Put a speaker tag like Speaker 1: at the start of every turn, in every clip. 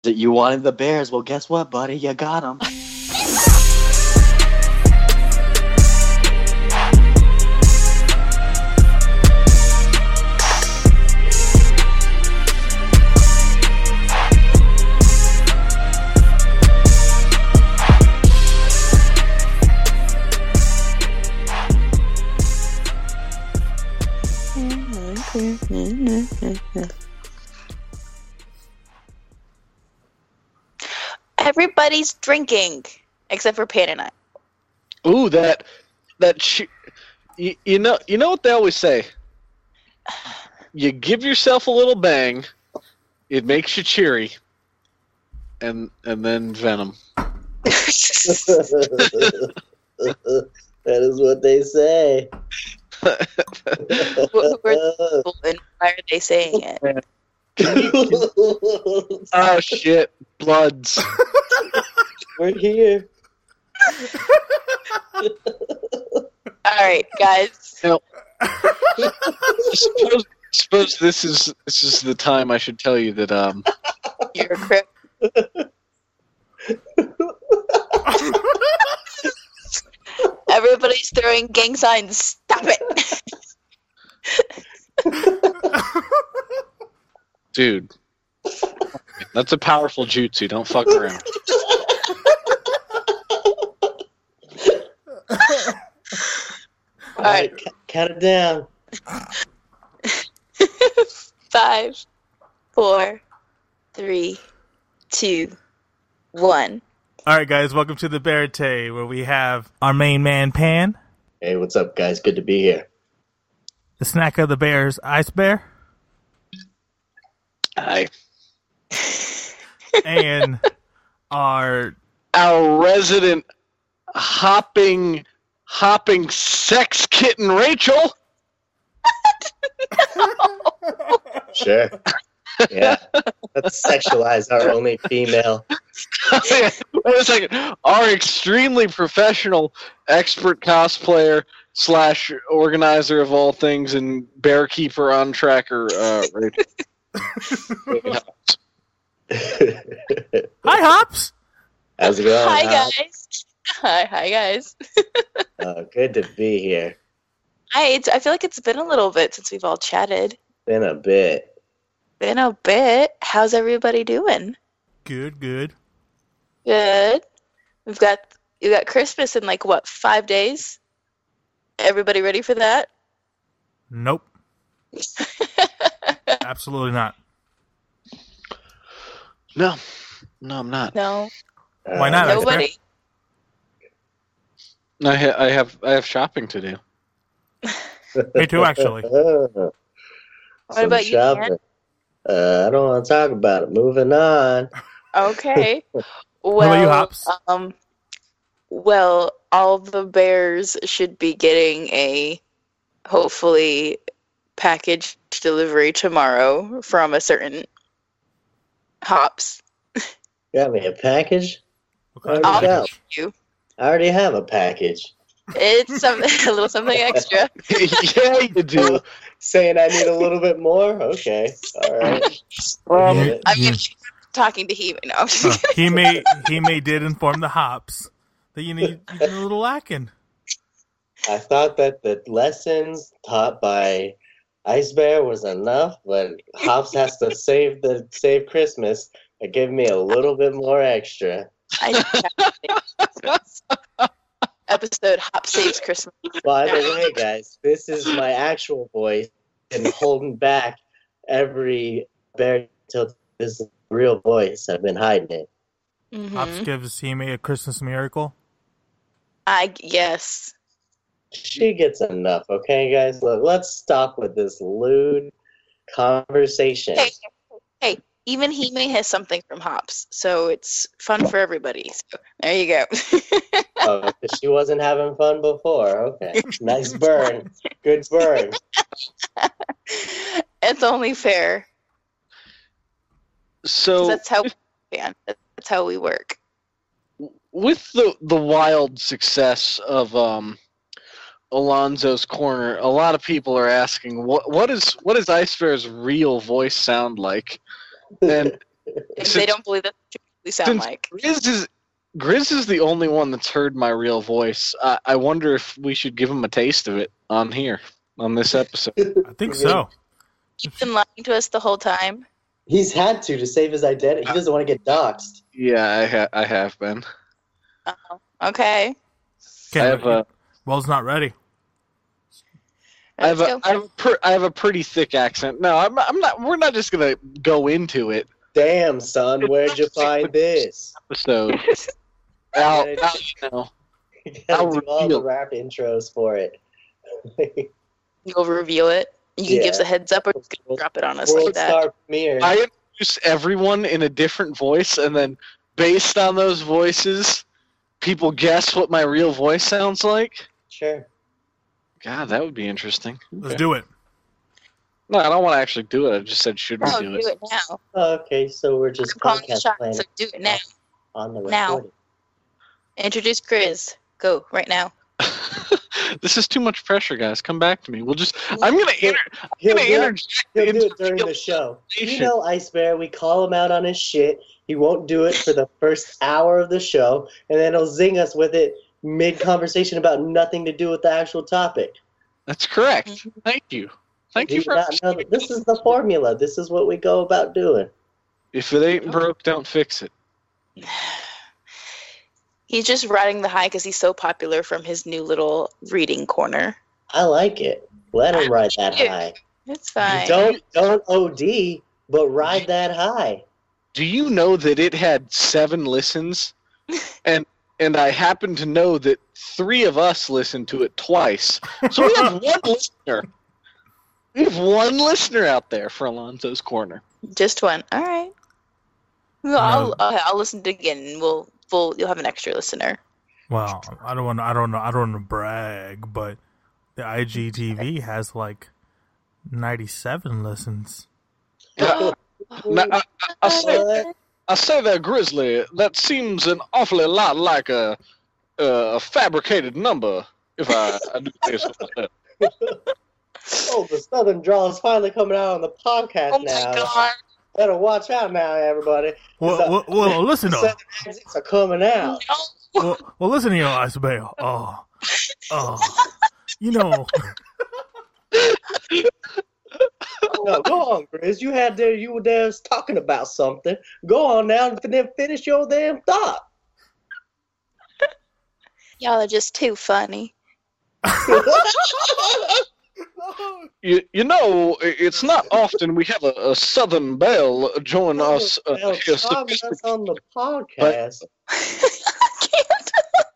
Speaker 1: That you wanted the Bears. Well, guess what, buddy? You got them.
Speaker 2: Everybody's drinking except for Pan and I.
Speaker 3: Ooh, you know what they always say. You give yourself a little bang, it makes you cheery, and then venom.
Speaker 4: That is what they say.
Speaker 2: Who are the people and why are they saying it?
Speaker 3: Oh shit, Bloods.
Speaker 4: We're here.
Speaker 2: Alright, guys.
Speaker 3: Now, I suppose this is the time I should tell you that
Speaker 2: You're a crip. Everybody's throwing gang signs. Stop it!
Speaker 3: dude, that's a powerful jutsu. Don't fuck around.
Speaker 4: All right, count it down.
Speaker 2: 5, 4, 3, 2, 1.
Speaker 5: All right, guys, welcome to the Bear Tay, where we have our main man, Pan.
Speaker 4: Hey, what's up, guys? Good to be here.
Speaker 5: The snack of the bears, Ice Bear.
Speaker 3: Hi.
Speaker 5: And our
Speaker 3: resident hopping sex kitten, Rachel.
Speaker 4: Sure. Yeah. Let's sexualize our only female.
Speaker 3: Wait a second. Our extremely professional expert cosplayer / organizer of all things and bear keeper on tracker, Rachel.
Speaker 5: Hi, Hops.
Speaker 4: How's it going?
Speaker 2: Hi,
Speaker 4: Hal?
Speaker 2: guys. Hi, guys.
Speaker 4: Good to be here.
Speaker 2: Hi, I feel like it's been a little bit since we've all chatted.
Speaker 4: Been a bit.
Speaker 2: Been a bit. How's everybody doing?
Speaker 5: Good.
Speaker 2: Good. You got Christmas in 5 days? Everybody ready for that?
Speaker 5: Nope. Absolutely not.
Speaker 3: No, I'm not.
Speaker 2: No.
Speaker 5: Why not?
Speaker 2: Nobody.
Speaker 3: I have shopping to do.
Speaker 5: Me too, actually.
Speaker 2: What about you, Dan?
Speaker 4: I don't want to talk about it. Moving on.
Speaker 2: Okay.
Speaker 5: What about you, Hops?
Speaker 2: Well, all the bears should be getting a, hopefully, package delivery tomorrow from a certain Hops.
Speaker 4: Got me a package?
Speaker 5: Okay.
Speaker 2: I'll
Speaker 4: go.
Speaker 2: give you.
Speaker 4: I already have a package.
Speaker 2: It's a little something extra.
Speaker 3: Yeah, you do.
Speaker 4: Saying I need a little bit more? Okay. All right.
Speaker 2: I'm talking to him. No.
Speaker 5: He may did inform the Hops that you need a little lacking.
Speaker 4: I thought that the lessons taught by Ice Bear was enough, but Hops has to save Christmas and give me a little bit more extra.
Speaker 2: Episode Hop Saves Christmas.
Speaker 4: By the way, guys, this is my actual voice, and holding back every bear till this is a real voice. I've been hiding it.
Speaker 2: Mm-hmm.
Speaker 5: Hops gives Hime a Christmas miracle.
Speaker 2: Yes.
Speaker 4: She gets enough, okay, guys? Look, let's stop with this lewd conversation.
Speaker 2: Hey, even Hime has something from Hops, so it's fun for everybody. So there you go.
Speaker 4: Oh, 'cause she wasn't having fun before. Okay. Nice burn. Good burn.
Speaker 2: It's only fair.
Speaker 3: So
Speaker 2: That's how we work.
Speaker 3: with the wild success of Alonzo's Corner, a lot of people are asking what does Ice Bear's real voice sound like? And
Speaker 2: If they don't believe that's what you sound like.
Speaker 3: Grizz is the only one that's heard my real voice. I wonder if we should give him a taste of it on here, on this episode.
Speaker 5: I think so.
Speaker 2: You've been lying to us the whole time.
Speaker 4: He's had to save his identity. He doesn't want to get doxxed.
Speaker 3: Yeah, I have been.
Speaker 2: Oh, okay.
Speaker 5: Well's not ready.
Speaker 3: I have a pretty thick accent. No, I'm not. We're not just gonna go into it.
Speaker 4: Damn, son, where'd you find this?
Speaker 3: So, I'll
Speaker 4: You gotta do all the rap intros for it.
Speaker 2: You'll reveal it. You can give us a heads up or just gonna drop it on us like that.
Speaker 4: Star premiere.
Speaker 3: I introduce everyone in a different voice, and then based on those voices, people guess what my real voice sounds like.
Speaker 4: Sure.
Speaker 3: God, that would be interesting.
Speaker 5: Let's do it.
Speaker 3: No, I don't want to actually do it. I just said, should we do it?
Speaker 2: Do it now.
Speaker 4: Okay, so we're just
Speaker 2: I'm calling the
Speaker 4: podcast
Speaker 2: shots,
Speaker 4: planning
Speaker 2: so do it now.
Speaker 4: on the
Speaker 2: Now.
Speaker 4: recording.
Speaker 2: Introduce Grizz. Go right now.
Speaker 3: This is too much pressure, guys. Come back to me. I'm gonna interject
Speaker 4: He'll do it
Speaker 3: into
Speaker 4: during the show. You know, Ice Bear, we call him out on his shit. He won't do it for the first hour of the show, and then he'll zing us with it mid-conversation about nothing to do with the actual topic.
Speaker 3: That's correct. Thank you. Thank you for
Speaker 4: This is the formula. This is what we go about doing.
Speaker 3: If it ain't broke, don't fix it.
Speaker 2: He's just riding the high because he's so popular from his new little reading corner.
Speaker 4: I like it. Let him ride that high.
Speaker 2: It's fine.
Speaker 4: Don't OD, but ride that high.
Speaker 3: Do you know that it had 7 listens? And I happen to know that 3 of us listened to it twice. So we have 1 listener. We have 1 listener out there for Alonzo's Corner.
Speaker 2: Just one. All right. Well, I'll listen to it again. And you'll have an extra listener.
Speaker 5: Well, I don't want to brag, but the IGTV has like 97 listens.
Speaker 3: I say that, Grizzly. That seems an awfully lot like a fabricated number. If I do say so myself.
Speaker 4: Oh, the Southern drawl is finally coming out on the podcast now.
Speaker 2: Oh my God.
Speaker 4: Better watch out now, everybody.
Speaker 5: Well, listen
Speaker 4: the
Speaker 5: up.
Speaker 4: Southern accents are coming out.
Speaker 2: No.
Speaker 5: Well, listen here, Ice Bear. You know.
Speaker 4: No, go on, Grizz. You were there talking about something. Go on now and then finish your damn thought.
Speaker 2: Y'all are just too funny.
Speaker 3: You know, it's not often we have a Southern Belle join us.
Speaker 4: Talking us on the podcast.
Speaker 2: I can't.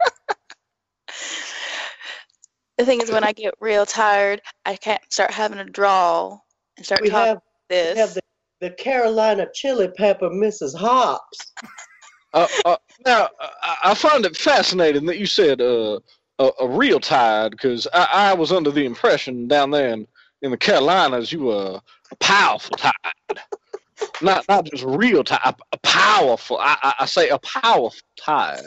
Speaker 2: The thing is, when I get real tired, I can't start having a drawl and start talking like this.
Speaker 4: We have the Carolina chili pepper Mrs. Hops.
Speaker 3: Now, I find it fascinating that you said a real tide, because I was under the impression down there in the Carolinas you were a powerful tide. Not just real tide, a powerful. I say a powerful tide.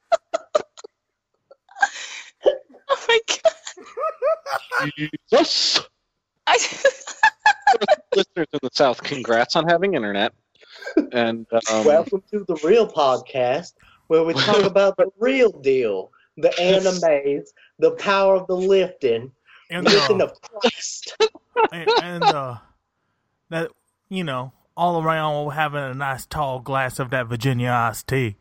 Speaker 2: Oh my God.
Speaker 3: Jesus. Listeners in the South, congrats on having internet. And
Speaker 4: welcome to the real podcast, where we talk about the real deal, the animes, the power of the lifting,
Speaker 5: And
Speaker 4: lifting of Christ.
Speaker 5: and that, you know, all around having a nice tall glass of that Virginia iced tea.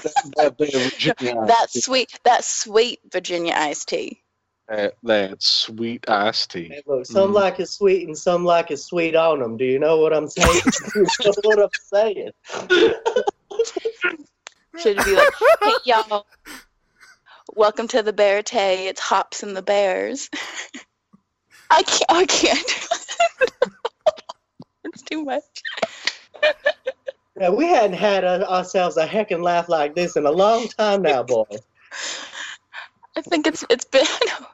Speaker 2: That sweet Virginia iced tea.
Speaker 3: That sweet iced tea.
Speaker 4: Hey, look, some like it sweet and some like it sweet on them. Do you know what I'm saying? You know what I'm saying?
Speaker 2: Should be like, hey y'all, welcome to the Bear Tay. It's Hops and the Bears. I can't. It's too much.
Speaker 4: Yeah, we hadn't had ourselves a heckin' laugh like this in a long time now, boy.
Speaker 2: I think it's been.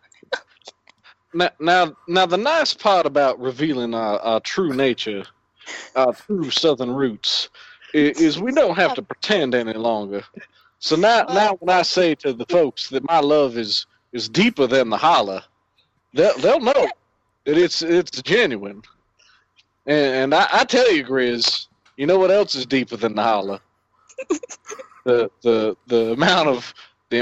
Speaker 3: Now, the nice part about revealing our true nature, our true Southern roots, is we don't have to pretend any longer. So now when I say to the folks that my love is deeper than the holler, they'll know that it's genuine. And I tell you, Grizz, You know what else is deeper than the holla? The amount of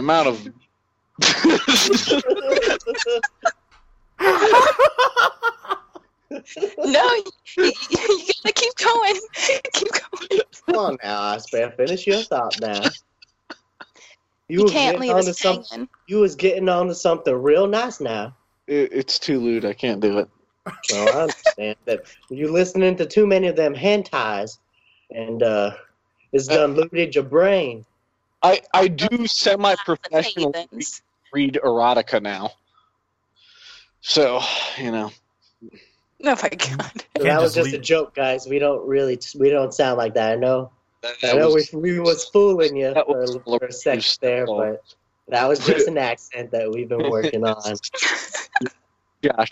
Speaker 2: No, you gotta keep going. Keep going.
Speaker 4: Come on now, Osprey. Finish your thought now.
Speaker 2: You
Speaker 4: was
Speaker 2: can't
Speaker 4: getting
Speaker 2: leave us
Speaker 4: onto some-
Speaker 2: hanging.
Speaker 4: You was getting on to something real nice now.
Speaker 3: it's too lewd. I can't do it.
Speaker 4: Well, I understand that you're listening to too many of them hentais, and it's done looted your brain.
Speaker 3: I do semi-professionally
Speaker 2: Havens.
Speaker 3: read erotica now. So, you know.
Speaker 2: Oh my god.
Speaker 4: So
Speaker 5: Can't
Speaker 4: that was
Speaker 5: just
Speaker 4: just a
Speaker 5: leave-
Speaker 4: joke, guys. We don't sound like that. I know.
Speaker 3: That
Speaker 4: I know
Speaker 3: was,
Speaker 4: we was fooling you
Speaker 3: that
Speaker 4: for,
Speaker 3: was
Speaker 4: for a second there, but that was just an accent that we've been working on.
Speaker 3: gosh.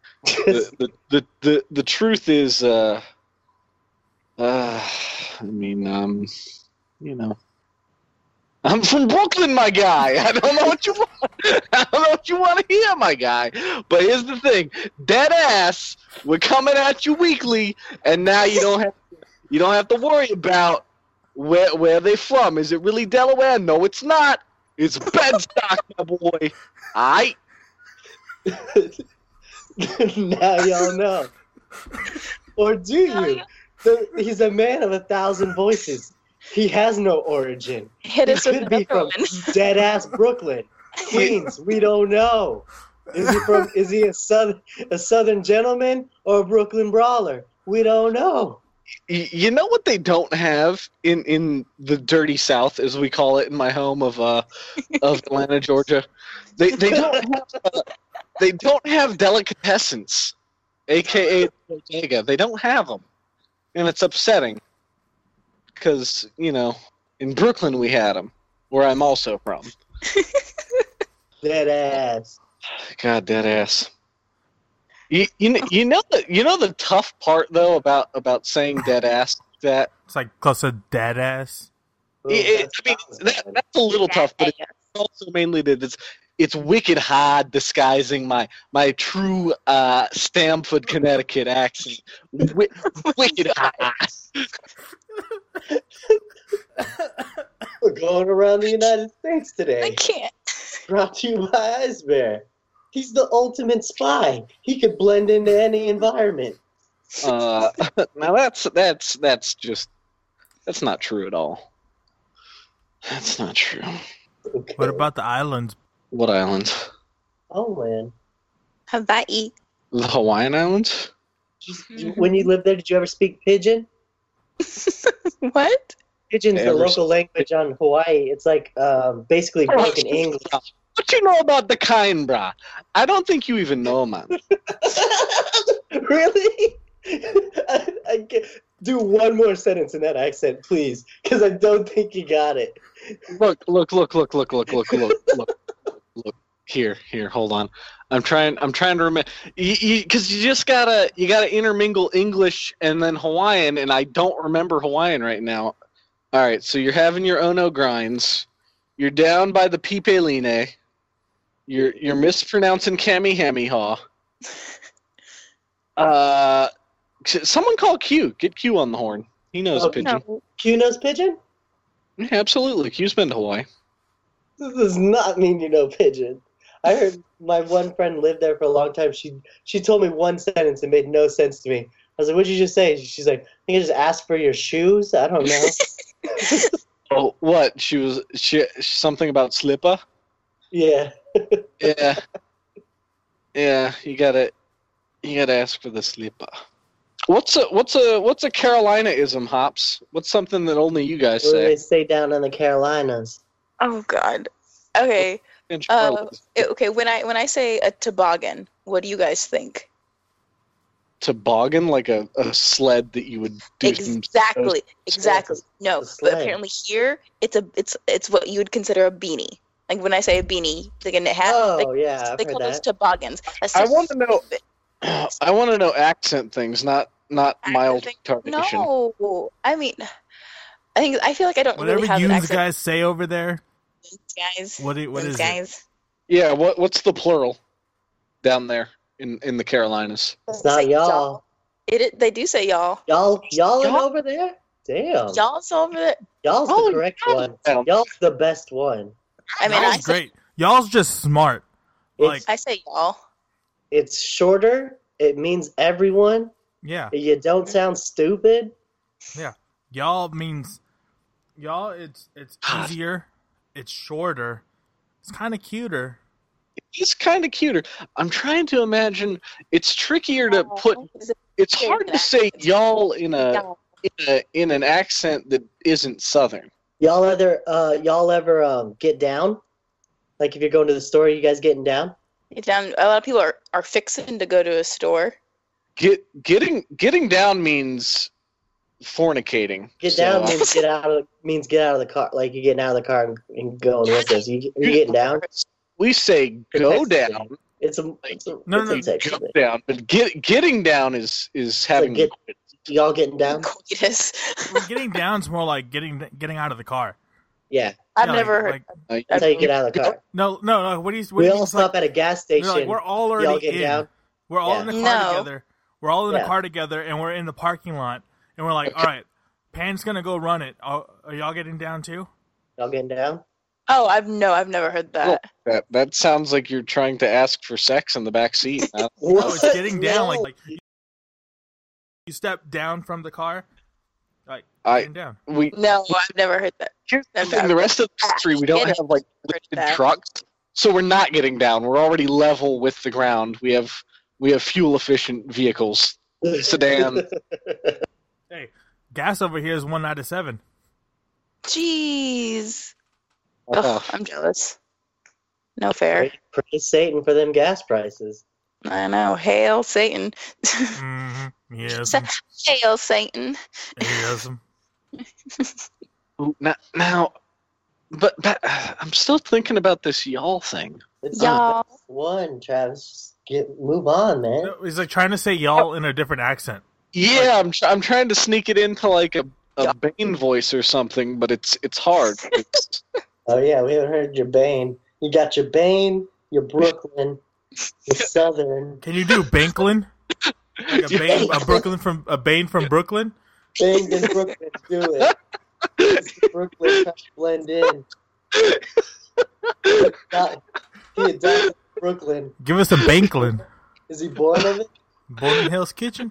Speaker 3: The truth is, you know, I'm from Brooklyn, my guy. I don't know what you want. I don't know what you want to hear, my guy. But here's the thing: dead ass. We're coming at you weekly, and now you don't have to worry about where they from. Is it really Delaware? No, it's not. It's Bedstock, my boy. Aight.
Speaker 4: Now y'all know. Or do you? He's a man of 1,000 voices. He has no origin.
Speaker 2: Hit
Speaker 4: He
Speaker 2: us with
Speaker 4: could be
Speaker 2: another
Speaker 4: from
Speaker 2: one.
Speaker 4: dead ass Brooklyn, Queens. We don't know. Is he a southern gentleman or a Brooklyn brawler? We don't know.
Speaker 3: You know what they don't have in the dirty South, as we call it in my home of Atlanta, Georgia. They don't have delicatessens, aka bodega. They don't have them, and it's upsetting because in Brooklyn we had them, where I'm also from.
Speaker 4: Dead ass.
Speaker 3: God, dead ass. You know the tough part though about saying dead ass that
Speaker 5: It's like close to dead ass.
Speaker 3: that's a little tough, but it's also mainly that it's wicked hard disguising my true Stamford, Connecticut accent. Wicked hard.
Speaker 4: We're going around the United States
Speaker 2: I
Speaker 4: today.
Speaker 2: can't.
Speaker 4: Brought to you by Ice Bear. He's the ultimate spy. He could blend into any environment.
Speaker 3: Now that's not true at all. That's not true.
Speaker 4: Okay.
Speaker 5: What about the islands?
Speaker 3: What island?
Speaker 4: Oh man!
Speaker 2: Hawaii.
Speaker 3: The Hawaiian Islands?
Speaker 4: When you lived there, did you ever speak Pidgin?
Speaker 2: What?
Speaker 4: Pidgin's the
Speaker 3: Ever
Speaker 4: local language on Hawaii. It's like basically broken English.
Speaker 3: What you know about the kind, brah? I don't think you even know, man.
Speaker 4: Really? I can't. Do one more sentence in that accent, please, because I don't think you got it.
Speaker 3: Look. Here, hold on. I'm trying to remember, because you just gotta intermingle English and then Hawaiian, and I don't remember Hawaiian right now. All right, so you're having your Ono grinds. You're down by the Pipeline. You're mispronouncing Kamehameha. Someone call Q. Get Q on the horn. He knows
Speaker 4: Oh,
Speaker 3: Pigeon.
Speaker 2: No.
Speaker 4: Q knows Pidgin?
Speaker 3: Yeah, absolutely. Q's been to Hawaii.
Speaker 4: This does not mean you know Pidgin. I heard my one friend lived there for a long time. She told me one sentence and made no sense to me. I was like, "What'd you just say?" She's like, "I think I just asked for your shoes." I don't know.
Speaker 3: Oh, what? She something about slipper?
Speaker 4: Yeah.
Speaker 3: Yeah. Yeah, you gotta ask for the slipper. What's a Carolina-ism, Hops? What's something that only you guys
Speaker 4: What do they
Speaker 3: say?
Speaker 4: say down in the Carolinas?
Speaker 2: Oh God. Okay. Okay. When I say a toboggan, what do you guys think?
Speaker 3: Toboggan, like a sled that you would do.
Speaker 2: Exactly. No,
Speaker 4: a
Speaker 2: but
Speaker 4: sled.
Speaker 2: apparently here it's what you would consider a beanie. Like when I say a beanie, like a hat.
Speaker 4: Oh, yeah, I've
Speaker 2: they
Speaker 4: heard
Speaker 2: call those
Speaker 4: that.
Speaker 2: toboggans. That's
Speaker 3: I
Speaker 2: just
Speaker 3: want to know.
Speaker 2: stupid.
Speaker 3: I want to know accent things, not mild retardation.
Speaker 2: No, I mean, I feel like I don't
Speaker 5: Whatever
Speaker 2: really have an
Speaker 5: you
Speaker 2: accent.
Speaker 5: guys say over there,
Speaker 2: Guys,
Speaker 5: what is it?
Speaker 2: guys?
Speaker 3: Yeah, what's the plural down there in the Carolinas?
Speaker 4: It's not y'all.
Speaker 2: They do say y'all.
Speaker 4: Y'all
Speaker 3: Y'all?
Speaker 4: over there? Damn.
Speaker 2: Y'all's over there.
Speaker 4: Y'all's
Speaker 3: Oh,
Speaker 4: the correct one.
Speaker 3: yeah.
Speaker 4: Y'all's the best one.
Speaker 2: I mean,
Speaker 5: Y'all's great. Y'all's just smart. Like,
Speaker 2: I say y'all.
Speaker 4: It's shorter. It means everyone.
Speaker 5: yeah,
Speaker 4: You don't sound stupid.
Speaker 5: y'all means y'all. It's
Speaker 3: God.
Speaker 5: easier. It's shorter. It's kind of cuter.
Speaker 3: It's kind of cuter. I'm trying to imagine. It's trickier to put. It's hard to say y'all in an accent that isn't Southern.
Speaker 4: Y'all ever get down? Like if you're going to the store, you guys getting down?
Speaker 2: A lot of people are fixing to go to a store.
Speaker 3: Getting down means fornicating.
Speaker 4: Get
Speaker 3: So,
Speaker 4: down means get out of the car. Like you're getting out of the car and going with us. You getting down?
Speaker 3: we say go
Speaker 4: Texas
Speaker 3: down.
Speaker 4: It's a
Speaker 5: No,
Speaker 4: it's
Speaker 5: no,
Speaker 4: a Texas
Speaker 3: Go
Speaker 4: thing.
Speaker 3: down, but getting down is having.
Speaker 4: get- Y'all getting down?
Speaker 2: Coitus.
Speaker 5: Well, getting down's more like getting out of the car.
Speaker 4: Yeah,
Speaker 2: I've
Speaker 5: Yeah,
Speaker 2: never heard.
Speaker 4: that's how you get out of the car.
Speaker 5: No. What do you?
Speaker 4: We all
Speaker 5: it's
Speaker 4: stop at a gas
Speaker 5: they're
Speaker 4: station.
Speaker 5: like, we're all
Speaker 4: Y'all
Speaker 5: already
Speaker 4: get
Speaker 5: in.
Speaker 4: down?
Speaker 5: We're all
Speaker 4: Yeah.
Speaker 5: in the car
Speaker 2: No.
Speaker 5: together. We're all in the
Speaker 4: Yeah.
Speaker 5: car together, and we're in the parking lot, and we're like, all right, Pan's gonna go run it. Are y'all getting down too?
Speaker 4: Y'all getting down?
Speaker 2: Oh, I've never heard that.
Speaker 3: That sounds like you're trying to ask for sex in the back seat.
Speaker 5: No, it's
Speaker 4: What?
Speaker 5: getting down.
Speaker 4: No.
Speaker 5: Like you step down from the car, like
Speaker 3: I-
Speaker 5: getting down.
Speaker 3: We
Speaker 2: No, I've never heard that.
Speaker 3: here's the
Speaker 2: I've
Speaker 3: thing, the
Speaker 2: never-
Speaker 3: rest of the country we don't
Speaker 2: Getting
Speaker 3: have like
Speaker 2: heard
Speaker 3: lifted
Speaker 2: that.
Speaker 3: trucks, so we're not getting down. We're already level with the ground. We have fuel efficient vehicles. Sedan.
Speaker 5: Hey, gas over here is 197.
Speaker 2: Jeez.
Speaker 3: Uh,
Speaker 2: Ugh, I'm jealous. No fair.
Speaker 4: Praise Satan for them gas prices.
Speaker 2: I know. Hail Satan.
Speaker 5: Mm-hmm. Yes.
Speaker 2: Hail Satan.
Speaker 5: Yes.
Speaker 3: now, but I'm still thinking about this y'all thing.
Speaker 4: It's
Speaker 2: Y'all.
Speaker 4: the best one, Travis. Move on, man.
Speaker 5: He's like trying to say y'all in a different accent.
Speaker 3: Yeah, I'm trying to sneak it into like a Bane voice or something, but it's hard. It's,
Speaker 4: Oh yeah, we haven't heard your Bane. You got your Bane, your Brooklyn, your Southern.
Speaker 5: Can you do Banklin? Like a Bane, a Bane from Brooklyn?
Speaker 4: Bane in Brooklyn, do it. Brooklyn trying to blend in. He adopted Brooklyn.
Speaker 5: Give us a Banklin.
Speaker 4: Is he born of it?
Speaker 5: Born in Hell's Kitchen?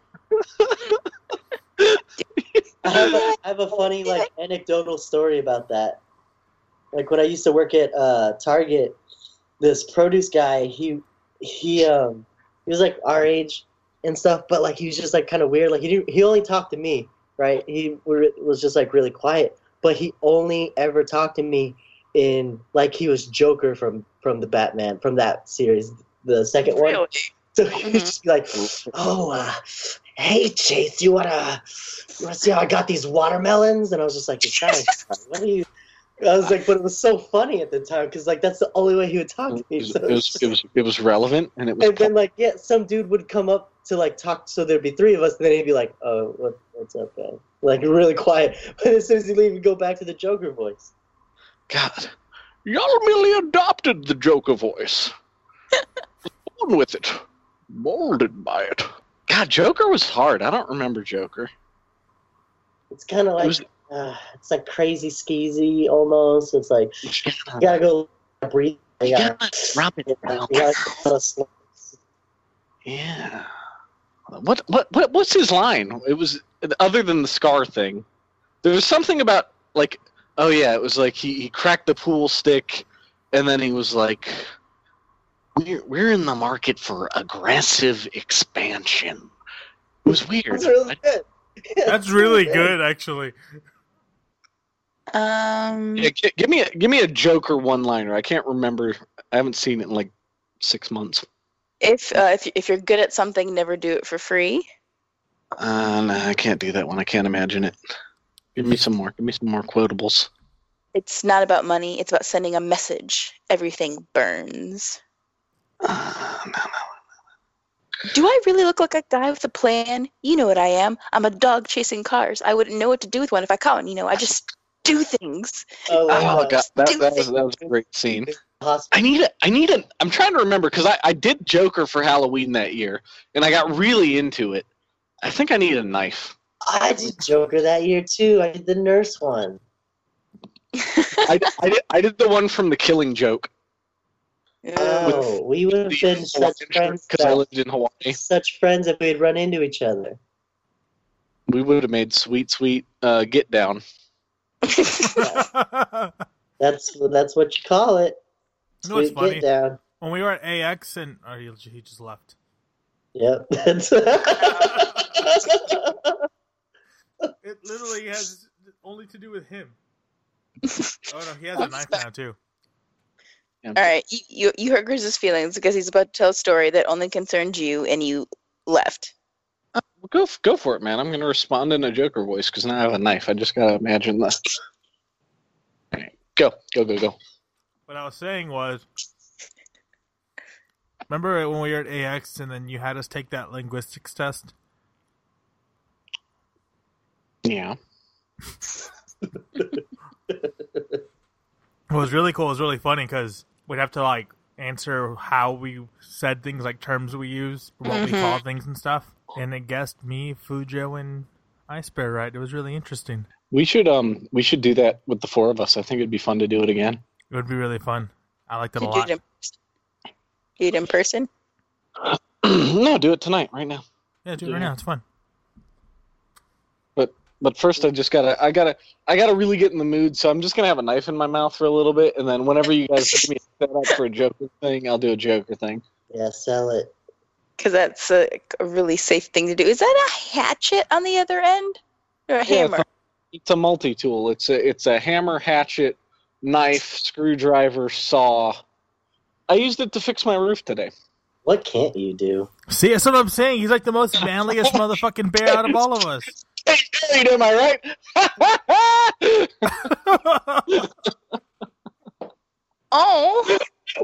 Speaker 4: I have a funny like anecdotal story about that. Like when I used to work at Target, this produce guy, he was like our age and stuff, but like he was just like kind of weird. Like he only talked to me, right? He was just like really quiet, but he only ever talked to me in like he was Joker from the Batman from that series, the second one.
Speaker 2: Really?
Speaker 4: So he would just be like, hey Chase, you wanna see how I got these watermelons? And I was just like, what are you? I was like, but it was so funny at the time because like that's the only way he would talk to me. So
Speaker 3: it was relevant, and it was.
Speaker 4: and then like some dude would come up to like talk, so there'd be three of us, and then he'd be like, oh, what's up, man? Like really quiet. But as soon as he leave, he'd go back to the Joker voice.
Speaker 3: God, y'all merely adopted the Joker voice. Born with it, molded by it. God, Joker was hard. I don't remember Joker.
Speaker 4: It's kind of like it's like crazy skeezy almost. It's like you gotta go breathe. You gotta
Speaker 3: drop it down.
Speaker 4: you gotta slow.
Speaker 3: Yeah. What's his line? It was other than the scar thing. There was something about like, oh yeah, it was like he cracked the pool stick, and then he was like, we're in the market for aggressive expansion. It was weird.
Speaker 4: It's really good.
Speaker 5: That's really good, actually.
Speaker 3: Yeah, give me a Joker one-liner. I can't remember. I haven't seen it in like 6 months.
Speaker 2: If you're good at something, never do it for free.
Speaker 3: No, I can't do that one. I can't imagine it. Give me some more. Give me some more quotables.
Speaker 2: It's not about money. It's about sending a message. Everything burns.
Speaker 3: No.
Speaker 2: Do I really look like a guy with a plan? You know what I am. I'm a dog chasing cars. I wouldn't know what to do with one if I caught one. I just do things.
Speaker 3: Oh God, that was a great scene. I need I'm trying to remember because I did Joker for Halloween that year, and I got really into it. I think I need a knife.
Speaker 4: I did Joker that year too. I did the nurse one.
Speaker 3: I did the one from The Killing Joke.
Speaker 4: Oh, we would have been such friends.
Speaker 3: Because I lived in Hawaii.
Speaker 4: Such friends if we'd run into each other.
Speaker 3: We would have made sweet get down.
Speaker 4: That's what you call it.
Speaker 5: You know what's
Speaker 4: Sweet
Speaker 5: funny?
Speaker 4: get down.
Speaker 5: When we were at AX and he just left.
Speaker 4: Yep.
Speaker 5: It literally has only to do with him. Oh no, he has a knife now too.
Speaker 2: All right, you hurt Grizz's feelings because he's about to tell a story that only concerned you, and you left.
Speaker 3: Go for it, man. I'm going to respond in a Joker voice because now I have a knife. I just got to imagine this. All right, go.
Speaker 5: What I was saying was, remember when we were at AX and then you had us take that linguistics test?
Speaker 3: Yeah.
Speaker 5: It was really cool. It was really funny because we'd have to like answer how we said things, like terms we use, what we call things and stuff. And it guessed me, Fujo, and Ice Bear right. It was really interesting.
Speaker 3: We should do that with the four of us. I think it'd be fun to do it again.
Speaker 5: It would be really fun. I liked it a
Speaker 2: You
Speaker 5: lot.
Speaker 2: do it in person?
Speaker 3: No, do it tonight, right now.
Speaker 5: Yeah, do it right now. It's fun.
Speaker 3: But first, I gotta really get in the mood. So I'm just gonna have a knife in my mouth for a little bit, and then whenever you guys give me a setup for a Joker thing, I'll do a Joker thing.
Speaker 4: Yeah, sell it.
Speaker 2: Because that's a really safe thing to do. Is that a hatchet on the other end? Or a hammer?
Speaker 3: It's a multi-tool. It's a hammer, hatchet, knife, screwdriver, saw. I used it to fix my roof today.
Speaker 4: What can't you do?
Speaker 5: See, that's what I'm saying. He's like the most manliest motherfucking bear out of all of us.
Speaker 3: Hey, Buried, am I right?
Speaker 2: Oh!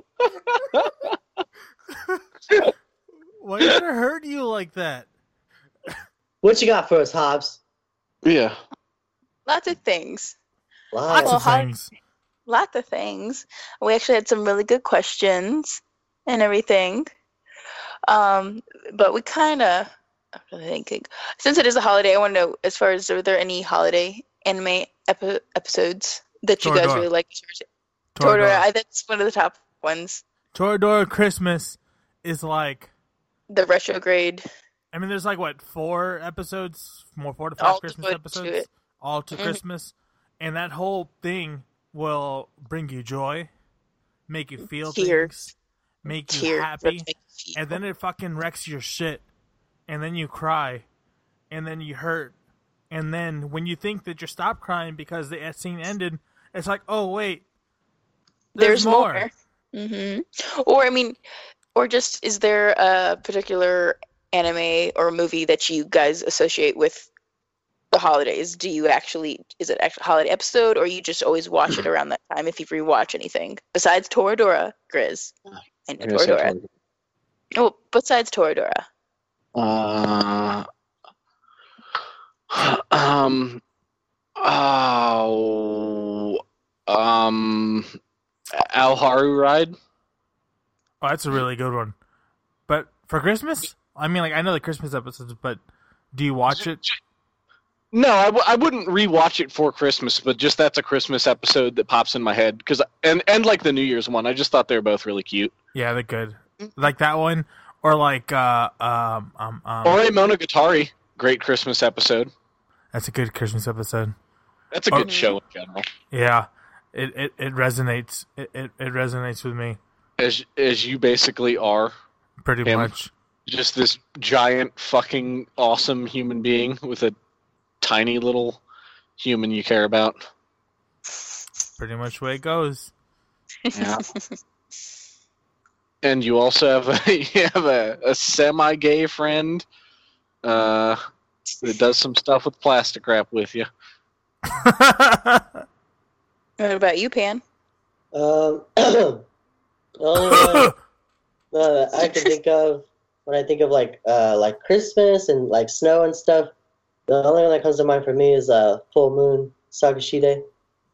Speaker 5: Why did it hurt you like that?
Speaker 4: What you got for us, Hobbs?
Speaker 3: Yeah.
Speaker 2: Lots of things.
Speaker 5: Lots
Speaker 4: Wow.
Speaker 5: of things.
Speaker 2: Lots of things. We actually had some really good questions and everything. But we kind of, I'm really thinking, since it is a holiday, I want to know, as far as, are there any holiday anime episodes that you guys
Speaker 5: Toradora.
Speaker 2: really like?
Speaker 5: Toradora.
Speaker 2: Toradora, that's one of the top ones.
Speaker 5: Toradora Christmas is like,
Speaker 2: The retrograde.
Speaker 5: I mean, there's like, what, 4 episodes? 4 to 5
Speaker 2: All
Speaker 5: Christmas
Speaker 2: devoted
Speaker 5: episodes?
Speaker 2: to it.
Speaker 5: All to Christmas. And that whole thing will bring you joy, make you feel things, make you
Speaker 2: Tears.
Speaker 5: happy, and then it fucking wrecks your shit. And then you cry, and then you hurt. And then when you think that you stop crying because the scene ended, it's like, oh, wait.
Speaker 2: There's more. Or, I mean, or just, is there a particular anime or movie that you guys associate with the holidays? Is it actually a holiday episode, or you just always watch it around that time if you rewatch anything? Besides Toradora, Grizz. I know Toradora. Oh, besides Toradora.
Speaker 3: Alharu Ride.
Speaker 5: Oh, that's a really good one. But for Christmas? I mean, like, I know the Christmas episodes, but do you watch it?
Speaker 3: No, I wouldn't rewatch it for Christmas, but just that's a Christmas episode that pops in my head. And like the New Year's one, I just thought they were both really cute.
Speaker 5: Yeah, they're good. Like that one, or like
Speaker 3: Ore Monogatari, great Christmas episode.
Speaker 5: That's a good Christmas episode.
Speaker 3: That's a good show in general.
Speaker 5: Yeah, it resonates. It resonates with me.
Speaker 3: As you basically are.
Speaker 5: Pretty much.
Speaker 3: Just this giant fucking awesome human being with a tiny little human you care about.
Speaker 5: Pretty much the way it goes.
Speaker 3: Yeah. And you also have a semi-gay friend that does some stuff with plastic wrap with you.
Speaker 2: What about you, Pan?
Speaker 4: Only one I can think of when I think of like Christmas and like snow and stuff. The only one that comes to mind for me is Full Moon Sakashide.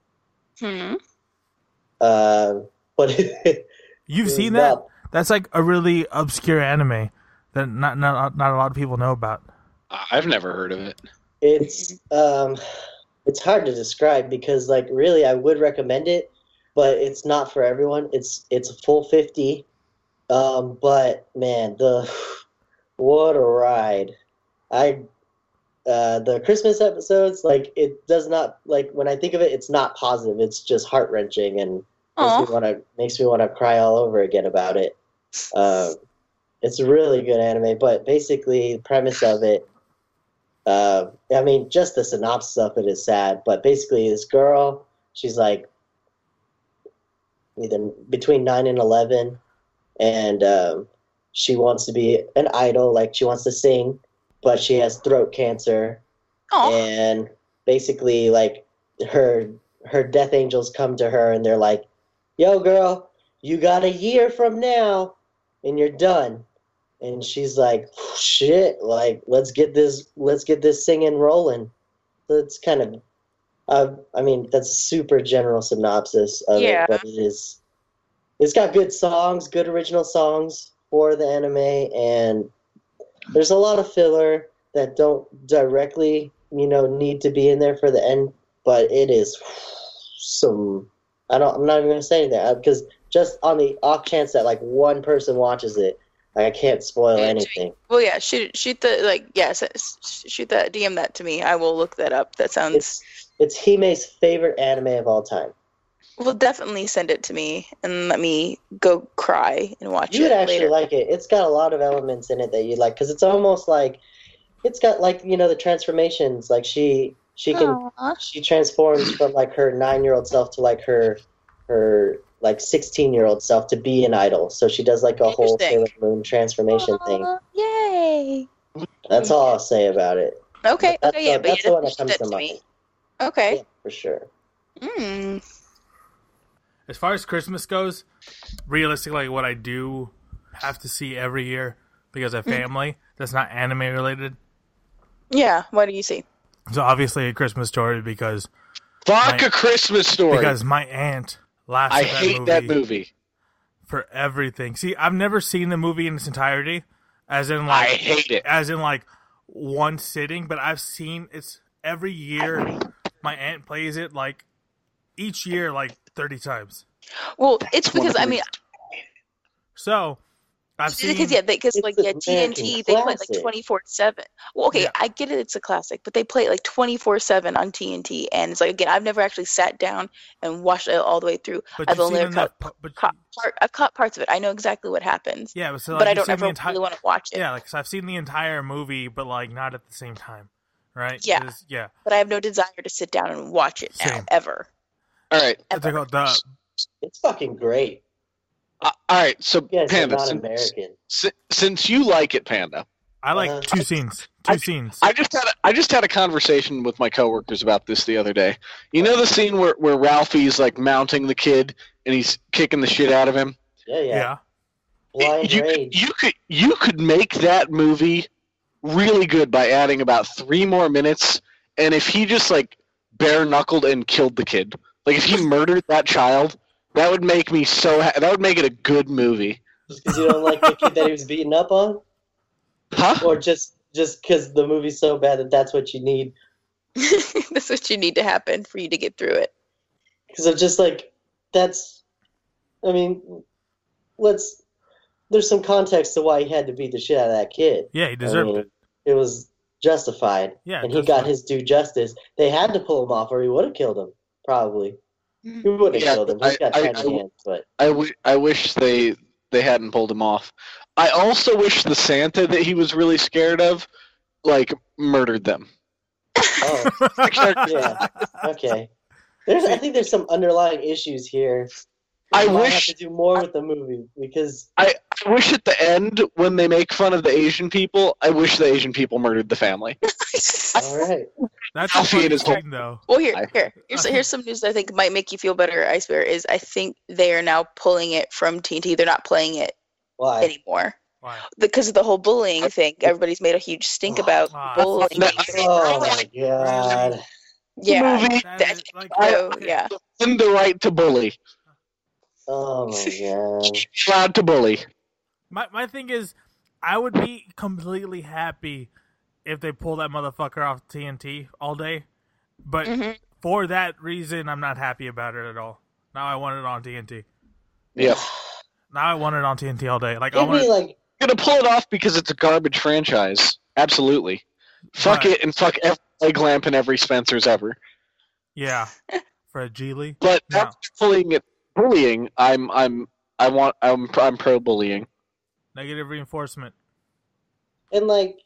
Speaker 4: But
Speaker 5: You've seen that? That's like a really obscure anime that not a lot of people know about.
Speaker 3: I've never heard of it.
Speaker 4: It's hard to describe because like really I would recommend it, but it's not for everyone. It's a full 50. But man, what a ride. The Christmas episodes, like it does not like when I think of it, it's not positive. It's just heart wrenching and makes me wanna cry all over again about it. It's a really good anime, but basically the premise of it, I mean, just the synopsis of it is sad. But basically, this girl, she's like either between 9 and 11, and she wants to be an idol, like she wants to sing, but she has throat cancer. And basically, like her death angels come to her and they're like, "Yo, girl, you got a year from now, and you're done." And she's like, "Shit! Like, let's get this singing rolling." So it's kind of, I mean, that's a super general synopsis of it, but it's got good songs, good original songs for the anime, and there's a lot of filler that don't directly, need to be in there for the end, but it is some. I'm not even gonna say anything because just on the off chance that like one person watches it. I can't spoil anything.
Speaker 2: Well, yeah, shoot the shoot that, DM that to me. I will look that up. That sounds.
Speaker 4: It's Hime's favorite anime of all time.
Speaker 2: Well, definitely send it to me and let me go cry and watch it.
Speaker 4: You would actually
Speaker 2: later.
Speaker 4: like it. It's got a lot of elements in it that you like because it's almost like it's got like the transformations. Like she transforms from like her 9-year-old self to like her like 16-year-old self to be an idol. So she does like a whole Sailor Moon transformation thing.
Speaker 2: Yay!
Speaker 4: That's all I'll say about it.
Speaker 2: Okay.
Speaker 4: That's the one that comes to mind.
Speaker 2: Me. Okay.
Speaker 4: Yeah, for sure.
Speaker 5: As far as Christmas goes, realistically, what I do have to see every year because of family that's not anime related.
Speaker 2: Yeah. What do you see?
Speaker 5: So obviously A Christmas Story because
Speaker 3: A Christmas Story.
Speaker 5: Because my aunt laughs
Speaker 3: I
Speaker 5: at
Speaker 3: hate that movie
Speaker 5: for everything. See, I've never seen the movie in its entirety, as in like
Speaker 3: I hate it.
Speaker 5: As in like one sitting, but I've seen it's every year. My aunt plays it like each year like 30 times.
Speaker 2: Well, it's because I mean,
Speaker 5: so I've seen
Speaker 2: because TNT they play it like 24/7. Well, okay,
Speaker 5: Yeah.
Speaker 2: I get it, it's a classic, but they play it like 24/7 on TNT, and it's like again, I've never actually sat down and watched it all the way through.
Speaker 5: But
Speaker 2: I've only I've caught parts of it. I know exactly what happens.
Speaker 5: Yeah, but,
Speaker 2: but I don't ever really want to watch it.
Speaker 5: Yeah, like so I've seen the entire movie, but like not at the same time, right?
Speaker 2: Yeah,
Speaker 5: yeah.
Speaker 2: But I have no desire to sit down and watch it now, ever.
Speaker 3: All right,
Speaker 4: it's fucking great.
Speaker 3: All right, so Panda,
Speaker 4: not American.
Speaker 3: Since you like it, Panda,
Speaker 5: I like two scenes.
Speaker 3: I just had a conversation with my coworkers about this the other day. You know the scene where Ralphie's like mounting the kid and he's kicking the shit out of him?
Speaker 4: Yeah. Blind Rage.
Speaker 3: You could make that movie really good by adding about 3 more minutes, and if he just like bare knuckled and killed the kid, like if he murdered that child. That would make me that would make it a good movie.
Speaker 4: Just because you don't like the kid that he was beaten up on?
Speaker 3: Huh?
Speaker 4: Or just because the movie's so bad that's what you need?
Speaker 2: That's what you need to happen for you to get through it.
Speaker 4: Because I'm just like, I mean, there's some context to why he had to beat the shit out of that kid.
Speaker 5: Yeah, he deserved it.
Speaker 4: It was justified.
Speaker 5: Yeah,
Speaker 4: and he got his due justice. They had to pull him off or he would have killed him, probably. He would have killed him. He's got tiny hands, but
Speaker 3: I wish they hadn't pulled him off. I also wish the Santa that he was really scared of, like, murdered them.
Speaker 4: Oh, yeah. Okay. I think there's some underlying issues here. I have to do more with the movie because
Speaker 3: I wish at the end when they make fun of the Asian people, I wish the Asian people murdered the family.
Speaker 4: All right.
Speaker 5: That's a funny scene, though.
Speaker 2: Well, here's some news that I think might make you feel better. Ice Bear is I think they are now pulling it from TNT. They're not playing it anymore.
Speaker 5: Why?
Speaker 2: Because of the whole bullying thing. Everybody's made a huge stink about bullying.
Speaker 4: Oh my god.
Speaker 2: Yeah.
Speaker 3: Movie.
Speaker 2: Yeah.
Speaker 3: In the right to bully.
Speaker 4: Oh my god.
Speaker 3: Allowed to bully.
Speaker 5: My thing is, I would be completely happy if they pull that motherfucker off TNT all day. But for that reason, I'm not happy about it at all. Now I want it on TNT.
Speaker 3: Yeah.
Speaker 5: Now I want it on TNT all day. Like
Speaker 4: It'd be like
Speaker 3: I'm gonna pull it off because it's a garbage franchise. Absolutely. Fuck it and fuck every leg lamp and every Spencer's ever.
Speaker 5: Yeah. For a Geely.
Speaker 3: But
Speaker 5: No.
Speaker 3: after bullying, I'm pro bullying.
Speaker 5: Negative reinforcement.
Speaker 4: and like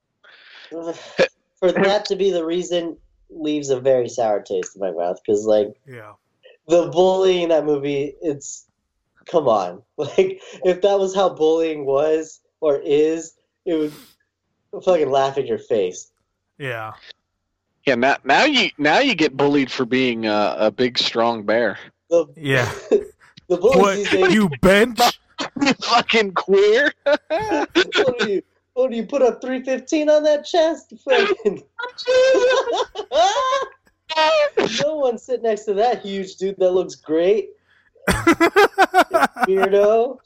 Speaker 4: for that to be the reason leaves a very sour taste in my mouth because like
Speaker 5: Yeah.
Speaker 4: the bullying in that movie, it's come on. Like if that was how bullying was or is, it would fucking laugh in your face.
Speaker 5: Yeah.
Speaker 3: Yeah, now you get bullied for being a big strong bear.
Speaker 5: Yeah.
Speaker 4: The bullies these days,
Speaker 5: You bench?
Speaker 3: You fucking queer.
Speaker 4: what do you put up 315 on that chest? Fucking no one sit next to that huge dude that looks great. Weirdo.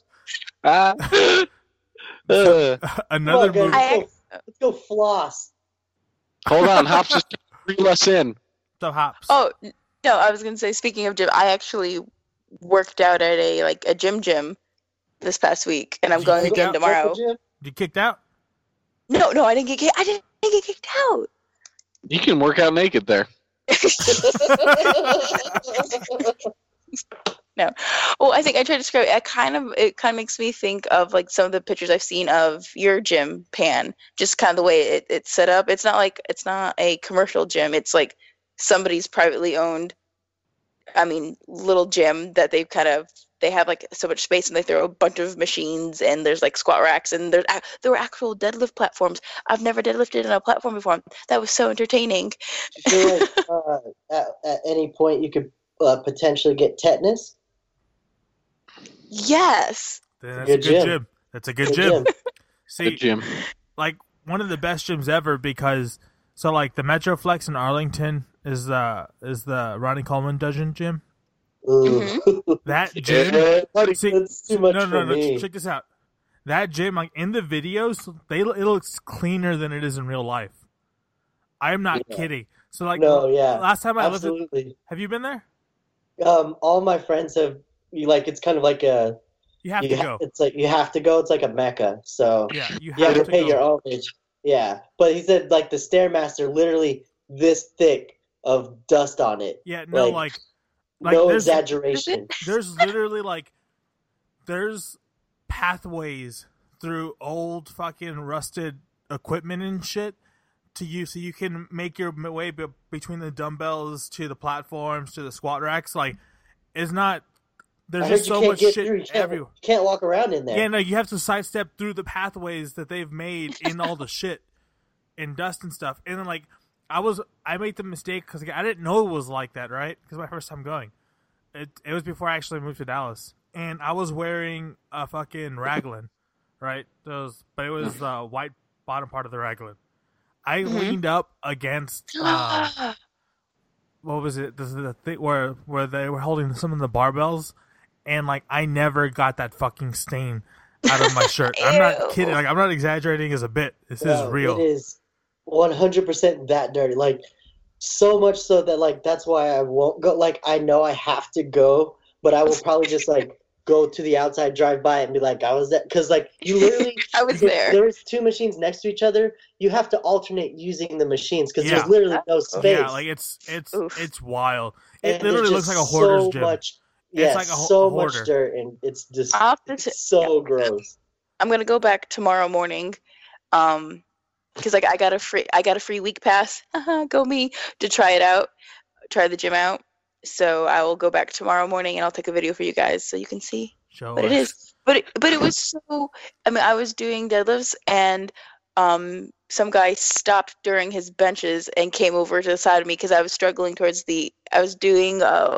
Speaker 5: Another
Speaker 4: Come on, guys,
Speaker 5: movie.
Speaker 4: let's go floss.
Speaker 3: Hold on, Hops just 3 less in.
Speaker 5: The hops.
Speaker 2: Oh no, I was gonna say. Speaking of gym, I actually worked out at a gym this past week, and I'm
Speaker 5: Did you
Speaker 2: going
Speaker 5: kick
Speaker 2: again
Speaker 5: out?
Speaker 2: tomorrow.
Speaker 5: You kicked out?
Speaker 2: No, I didn't get kicked. I didn't get kicked out.
Speaker 3: You can work out naked there.
Speaker 2: No. Well, I think I tried to describe it. It kind of makes me think of like some of the pictures I've seen of your gym, Pan. Just kind of the way it's set up. It's not a commercial gym. It's like somebody's privately owned, little gym that they have like so much space and they throw a bunch of machines and there's like squat racks and there were actual deadlift platforms. I've never deadlifted on a platform before. That was so entertaining.
Speaker 4: Do you feel like at any point you could potentially get tetanus?
Speaker 2: Yes.
Speaker 5: Then that's
Speaker 4: Good
Speaker 5: a good
Speaker 4: gym.
Speaker 5: gym. That's a good gym. See,
Speaker 3: Good gym.
Speaker 5: like one of the best gyms ever because so like the Metroflex in Arlington is the Ronnie Coleman Dungeon gym.
Speaker 4: Ooh.
Speaker 5: That gym.
Speaker 3: Yeah, buddy.
Speaker 5: See,
Speaker 4: That's too much
Speaker 5: no,
Speaker 4: for me.
Speaker 5: check this out. That gym, like in the videos, it looks cleaner than it is in real life. I am not kidding. So like,
Speaker 4: No, yeah.
Speaker 5: last time I looked at,
Speaker 4: Absolutely.
Speaker 5: have you been there?
Speaker 4: All my friends have. It's kind of like a.
Speaker 5: You have to go.
Speaker 4: It's like you have to go. It's like a mecca. So
Speaker 5: Yeah, you
Speaker 4: you have
Speaker 5: have
Speaker 4: to pay
Speaker 5: go.
Speaker 4: your homage. Yeah, but he said like the Stairmaster, literally this thick of dust on it.
Speaker 5: Yeah, no, like
Speaker 4: no
Speaker 5: there's-
Speaker 4: exaggeration.
Speaker 5: There's literally like there's pathways through old fucking rusted equipment and shit to you so you can make your way between the dumbbells to the platforms to the squat racks. Like it's not there's
Speaker 4: I heard
Speaker 5: just
Speaker 4: you
Speaker 5: so
Speaker 4: can't
Speaker 5: much
Speaker 4: get
Speaker 5: shit
Speaker 4: through. You
Speaker 5: everywhere.
Speaker 4: can't walk around in there.
Speaker 5: Yeah, no, you have to sidestep through the pathways that they've made in all the shit and dust and stuff. And then like I made the mistake because I didn't know it was like that, right? Because my first time going, it was before I actually moved to Dallas, and I was wearing a fucking raglan, right? But it was the white bottom part of the raglan. I leaned up against what was it? This is the thing where they were holding some of the barbells, and like I never got that fucking stain out of my shirt. I'm not kidding. Like I'm not exaggerating as a bit. This is real.
Speaker 4: It is 100% that dirty. Like so much so that like that's why I won't go. Like I know I have to go, but I will probably just like go to the outside, drive by it, and be like, I was there. Because like you literally,
Speaker 2: I was there.
Speaker 4: There's two machines next to each other. You have to alternate using the machines because
Speaker 5: Yeah.
Speaker 4: there's literally no space.
Speaker 5: Yeah, like it's wild. It
Speaker 4: And
Speaker 5: literally
Speaker 4: there's
Speaker 5: looks like a
Speaker 4: just
Speaker 5: hoarder's
Speaker 4: so
Speaker 5: gym.
Speaker 4: much.
Speaker 5: It's
Speaker 4: Yeah,
Speaker 5: like a
Speaker 4: so
Speaker 5: hoarder.
Speaker 4: much dirt, and it's just
Speaker 2: I'll have to
Speaker 4: it's so gross.
Speaker 2: I'm gonna go back tomorrow morning, because like I got a free week pass. Go me to try the gym out. So I will go back tomorrow morning and I'll take a video for you guys so you can see.
Speaker 5: Show
Speaker 2: But it
Speaker 5: us.
Speaker 2: is, but it was so. I mean, I was doing deadlifts and some guy stopped during his benches and came over to the side of me because I was struggling towards I was doing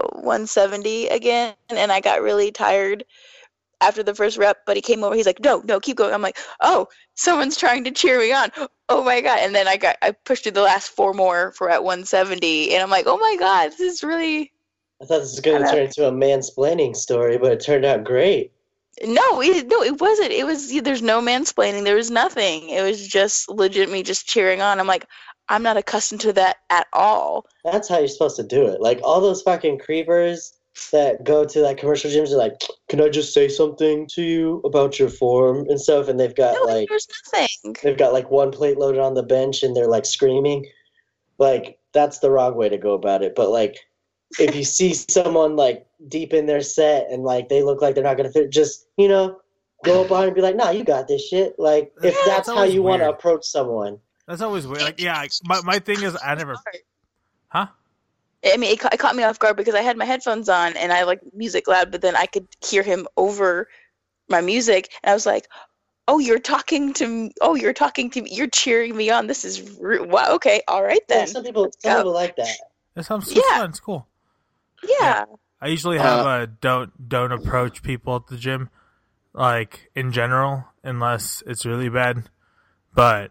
Speaker 2: 170 again and I got really tired after the first rep, but he came over. He's like, no, keep going. I'm like, oh, someone's trying to cheer me on. Oh my God. And then I pushed through the last 4 more for at 170. And I'm like, oh my God, this is really.
Speaker 4: I thought this was going to turn into a mansplaining story, but it turned out great.
Speaker 2: No, it wasn't. It was there's no mansplaining. There was nothing. It was just legit me just cheering on. I'm like, I'm not accustomed to that at all.
Speaker 4: That's how you're supposed to do it. Like all those fucking creepers that go to like commercial gyms are like, can I just say something to you about your form and stuff? And they've got
Speaker 2: there's nothing.
Speaker 4: They've got like one plate loaded on the bench and they're like screaming. Like that's the wrong way to go about it. But like if you see someone like deep in their set and like they look like they're not gonna fit, just go up behind and be like, nah, you got this shit. Like if that's how you want to approach someone.
Speaker 5: That's always weird. Like, yeah, my thing is I never. Huh?
Speaker 2: I mean, it caught me off guard because I had my headphones on and I like music loud, but then I could hear him over my music, and I was like, "Oh, you're talking to me. Oh, you're talking to me. You're cheering me on. This is wow. Okay, all right then."
Speaker 4: Yeah, some people like that.
Speaker 5: That sounds fun. It's cool.
Speaker 2: Yeah.
Speaker 5: I usually have a don't approach people at the gym, like in general, unless it's really bad. But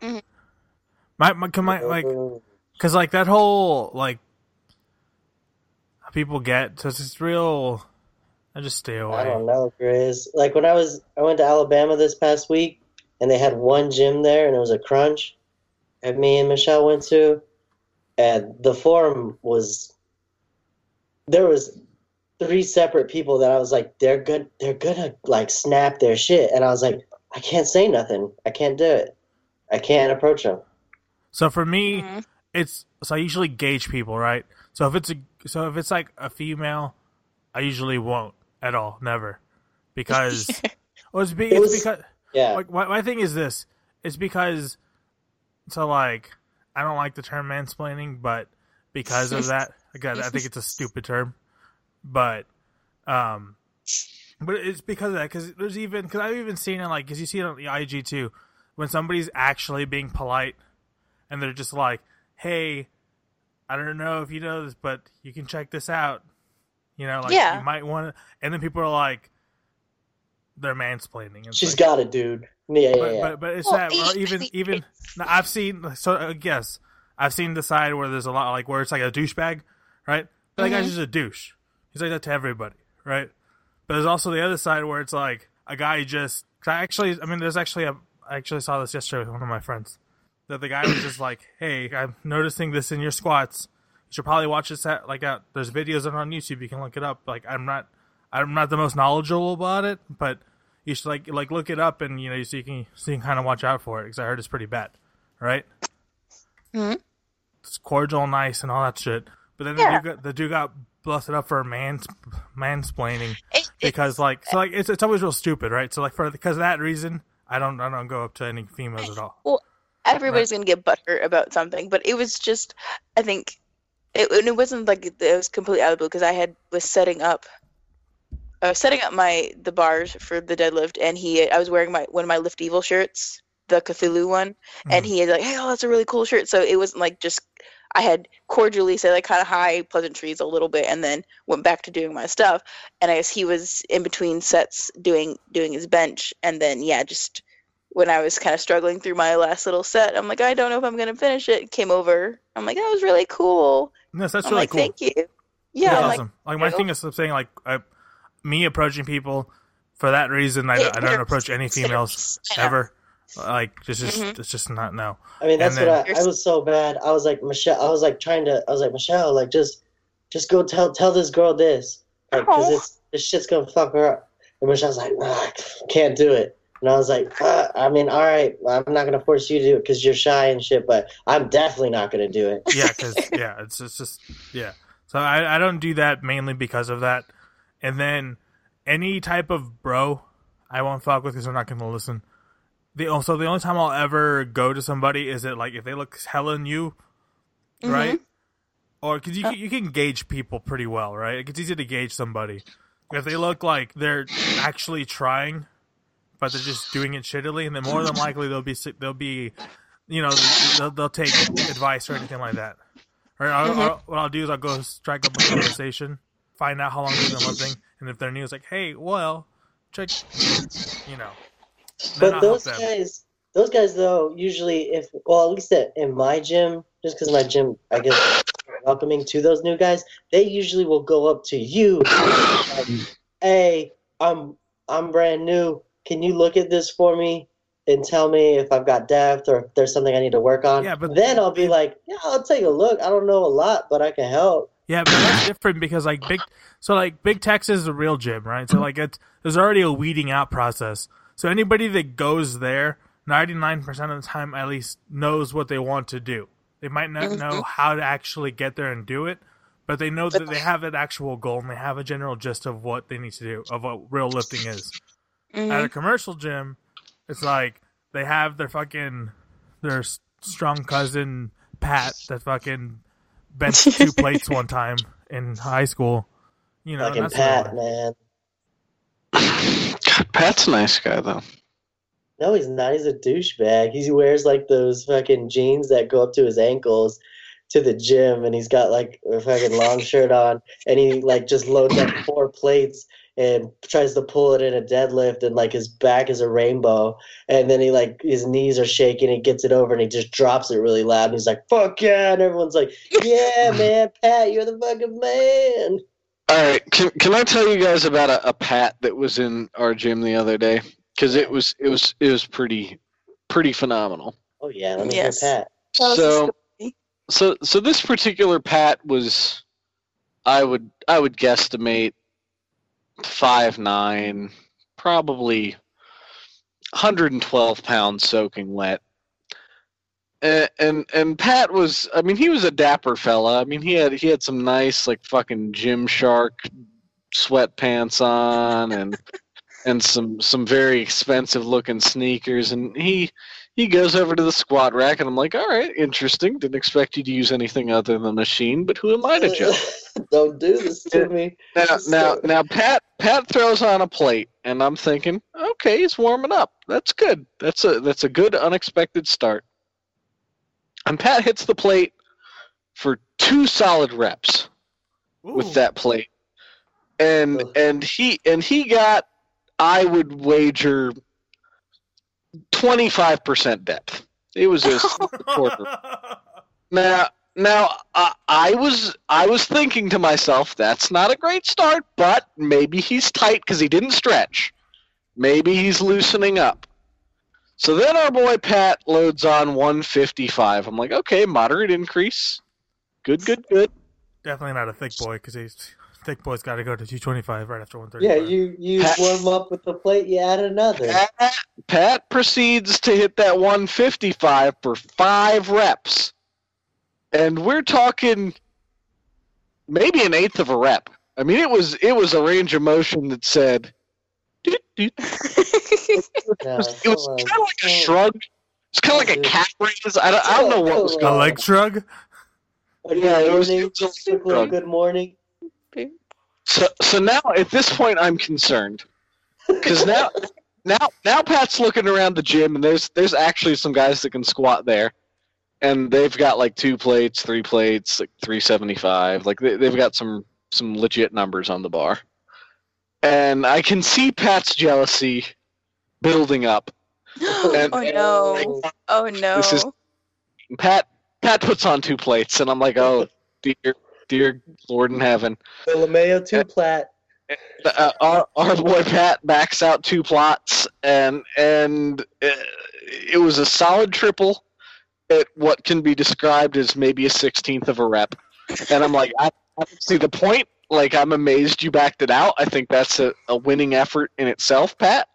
Speaker 5: because like that whole like people get so it's real. I just stay away.
Speaker 4: I don't know, Grizz. Like when I went to Alabama this past week, and they had one gym there, and it was a Crunch that me and Michelle went to, and the form was there was 3 separate people that I was like, they're gonna like snap their shit, and I was like, I can't say nothing. I can't do it. I can't approach them.
Speaker 5: So for me, I usually gauge people, right? So if it's like a female, I usually won't at all, never, because it's because like my thing is this. It's because like I don't like the term mansplaining, but because of that, again, I think it's a stupid term, but it's because of that. Because I've even seen it because you see it on the IG too, when somebody's actually being polite, and they're just like, "Hey, I don't know if you know this, but you can check this out. You might want to." And then people are like, they're mansplaining. It's
Speaker 4: She's got it, dude. Yeah.
Speaker 5: But it's that, or even I've seen. So yes, I've seen the side where there's a lot like where it's like a douchebag, right? But that guy's just a douche. He's like that to everybody, right? But there's also the other side where it's like a guy just. I actually saw this yesterday with one of my friends. That the guy was just like, "Hey, I'm noticing this in your squats. You should probably watch this out. There's videos on YouTube. You can look it up. Like, I'm not the most knowledgeable about it, but you should like look it up and so you can kind of watch out for it because I heard it's pretty bad, right? Mm-hmm. It's cordial, nice, and all that shit. But then the dude got busted up for mansplaining because it's always real stupid, right? So because of that reason, I don't go up to any females at all.
Speaker 2: Well, everybody's gonna get butthurt about something, but it was just, I think, it wasn't like it was completely out of the blue because I was setting up the bars for the deadlift, and I was wearing one of my Lift Evil shirts, the Cthulhu one, and he had like, "Hey, that's a really cool shirt." So it wasn't like just I had cordially said like kind of high pleasantries a little bit, and then went back to doing my stuff. And I guess he was in between sets doing his bench, and then just. When I was kind of struggling through my last little set, I'm like, I don't know if I'm going to finish it. Came over. I'm like, that was really cool.
Speaker 5: Yes, that's really cool.
Speaker 2: Thank you. Yeah.
Speaker 5: That's awesome. Like my thing is saying me approaching people for that reason. I don't approach any females ever. Like it's just not no.
Speaker 4: I mean, that's I was so bad. I was like, Michelle, Michelle, like just go tell this girl this. Like, cause this shit's going to fuck her up. And Michelle's like, I can't do it. And I was like, I mean, all right, I'm not going to force you to do it because you're shy and shit, but I'm definitely not going to do it.
Speaker 5: Yeah, because, it's just. So I don't do that mainly because of that. And then any type of bro, I won't fuck with because I'm not going to listen. The only time I'll ever go to somebody is if they look hella new, right? Or because you can gauge people pretty well, right? It's easy to gauge somebody. If they look like they're actually trying, but they're just doing it shittily, and then more than likely they'll be they'll take advice or anything like that. Or what I'll do is I'll go strike up a conversation, find out how long they've been lifting, and if they're new, it's like, hey, well, check,
Speaker 4: But those guys though, usually at least in my gym, just because my gym, I guess, welcoming to those new guys, they usually will go up to you, like, hey, I'm I'm brand new. Can you look at this for me and tell me if I've got depth or if there's something I need to work on?
Speaker 5: Yeah, but
Speaker 4: then I'll be like, yeah, I'll take a look. I don't know a lot, but I can help.
Speaker 5: Yeah, but that's different because Big Tex is a real gym, right? So like there's already a weeding out process. So anybody that goes there, 99% of the time at least knows what they want to do. They might not know how to actually get there and do it, but they know that they have an actual goal and they have a general gist of what they need to do, of what real lifting is. At a commercial gym, it's like they have their strong cousin Pat that fucking benched 2 plates one time in high school. You know,
Speaker 4: fucking Pat, man.
Speaker 3: God, Pat's a nice guy though.
Speaker 4: No, he's not. He's a douchebag. He wears like those fucking jeans that go up to his ankles to the gym, and he's got like a fucking long shirt on, and he like just loads up 4 plates and tries to pull it in a deadlift, and like his back is a rainbow, and then he like his knees are shaking, he gets it over and he just drops it really loud, and he's like, fuck yeah, and everyone's like, yeah, man, Pat, you're the fucking man.
Speaker 3: Alright, can I tell you guys about a Pat that was in our gym the other day? Because it was pretty phenomenal.
Speaker 4: Oh yeah, let me hear Pat.
Speaker 3: So this particular Pat was, I would guesstimate 5'9", probably 112 pounds soaking wet. And Pat was, I mean, he was a dapper fella. I mean, he had some nice like fucking Gymshark sweatpants on and some very expensive looking sneakers, and he goes over to the squat rack, and I'm like, all right, interesting. Didn't expect you to use anything other than a machine, but who am I to judge?
Speaker 4: Don't do this to me.
Speaker 3: Now, Pat throws on a plate, and I'm thinking, okay, he's warming up. That's good. That's a good unexpected start. And Pat hits the plate for 2 solid reps with that plate, and he got, I would wager, 25% depth. It was a quarter. Now, I was thinking to myself, that's not a great start, but maybe he's tight because he didn't stretch. Maybe he's loosening up. So then our boy Pat loads on 155. I'm like, okay, moderate increase. Good.
Speaker 5: Definitely not a thick boy because thick boy's got to go to 225 right after 135.
Speaker 4: Yeah, you warm up with the plate, you add another.
Speaker 3: Pat proceeds to hit that 155 for 5 reps. And we're talking maybe 1/8 of a rep. I mean, it was a range of motion that said, doot, doot. It was kind of like a shrug. It's kind of like a cat raise. I don't know what was going on.
Speaker 5: A leg shrug?
Speaker 3: Yeah, it was a shrug.
Speaker 4: Good morning.
Speaker 3: So now at this point I'm concerned because now Pat's looking around the gym, and there's actually some guys that can squat there, and they've got like 2 plates, 3 plates, like 375. Like they've got some legit numbers on the bar, and I can see Pat's jealousy building up.
Speaker 2: Oh no!
Speaker 3: This is Pat puts on 2 plates, and I'm like, oh dear Lord in heaven.
Speaker 4: The LeMayo 2 plat.
Speaker 3: Our boy Pat backs out 2 plots, and it was a solid triple at what can be described as maybe a 16th of a rep. And I'm like, I don't see the point. Like, I'm amazed you backed it out. I think that's a winning effort in itself, Pat.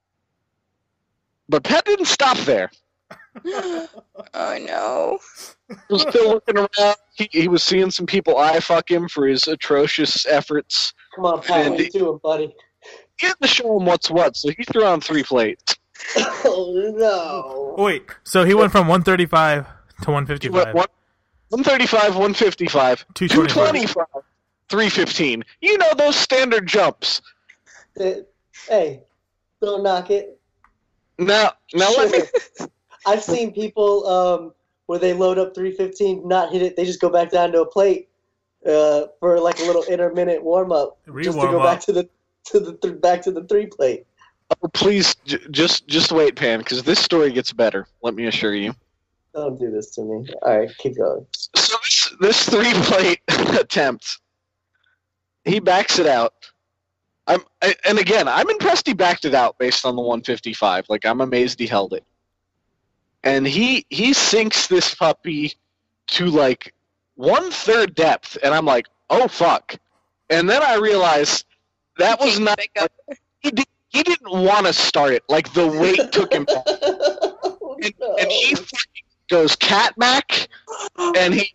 Speaker 3: But Pat didn't stop there.
Speaker 2: Oh no!
Speaker 3: He was still looking around. He was seeing some people eye fuck him for his atrocious efforts.
Speaker 4: Come on, Pat, what are you doing, buddy?
Speaker 3: He had to show him what's what, so he threw on 3 plates.
Speaker 4: Oh no!
Speaker 5: Wait, so he went from 135 to 155.
Speaker 3: 135, 155, 225, 315. You know those standard jumps.
Speaker 4: Hey, don't knock it.
Speaker 3: Now let me.
Speaker 4: I've seen people where they load up 315, not hit it. They just go back down to a plate for like a little intermittent warm up, just to go back to the 3 plate.
Speaker 3: Oh, please, just wait, Pan, because this story gets better. Let me assure you.
Speaker 4: Don't do this to me. All right, keep going.
Speaker 3: So this 3 plate attempt, he backs it out. And again, I'm impressed he backed it out based on the 155. Like, I'm amazed he held it. And he sinks this puppy to like 1/3 depth, and I'm like, oh fuck. And then I realized that was not. Like, he didn't want to start it. Like, the weight took him back. And he goes catmac, and he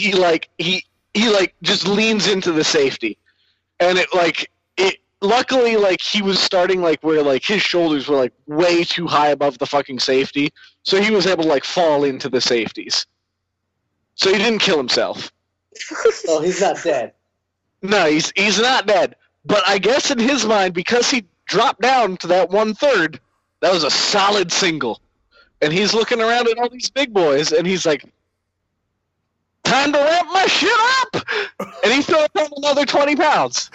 Speaker 3: just leans into the safety, and luckily, like, he was starting, like, where, like, his shoulders were, like, way too high above the fucking safety, so he was able to, like, fall into the safeties. So he didn't kill himself.
Speaker 4: Oh, he's not dead.
Speaker 3: No, he's not dead. But I guess in his mind, because he dropped down to that 1/3, that was a solid single. And he's looking around at all these big boys, and he's like, time to ramp my shit up! And he threw up another 20 pounds.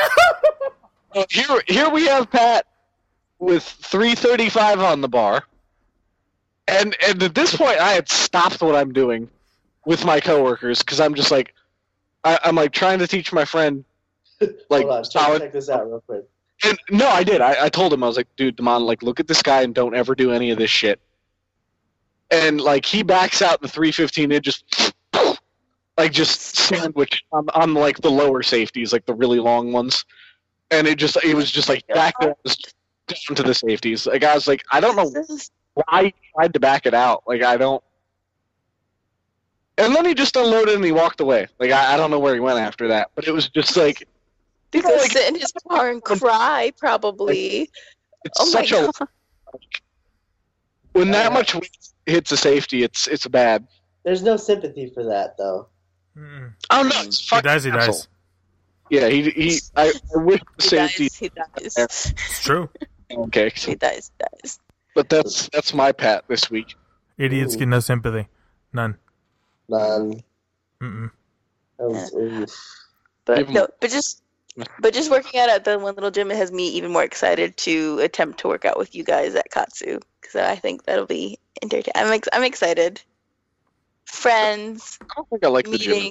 Speaker 3: Here we have Pat with 335 on the bar. And at this point, I had stopped what I'm doing with my coworkers, because I'm just like, I'm like trying to teach my friend, like,
Speaker 4: hold on, check this out real quick.
Speaker 3: And no, I did. I told him, I was like, dude, Damon, like, look at this guy and don't ever do any of this shit. And, like, he backs out the 315 and just, like, just sandwich on like, the lower safeties, like, the really long ones. And it was just, like, back down to the safeties. Like, I was like, I don't know why he tried to back it out. Like, I don't. And then he just unloaded and he walked away. Like, I don't know where he went after that. But it was just, like.
Speaker 2: He's going to sit in his car and cry, probably.
Speaker 3: Like, it's such a. Like, when that much weight hits a safety, it's bad.
Speaker 4: There's no sympathy for that, though.
Speaker 5: Mm-mm.
Speaker 3: Oh no, it's fucking
Speaker 5: He dies.
Speaker 3: Yeah, I wish the safety.
Speaker 2: He dies.
Speaker 5: It's true.
Speaker 3: Okay.
Speaker 2: He dies.
Speaker 3: But that's my Pat this week.
Speaker 5: Idiots get no sympathy. None.
Speaker 4: None.
Speaker 5: Mm-mm.
Speaker 2: But just working out at the one little gym has me even more excited to attempt to work out with you guys at Katsu, because I think that'll be entertaining. I'm excited. Friends.
Speaker 3: I don't think I like
Speaker 2: meeting.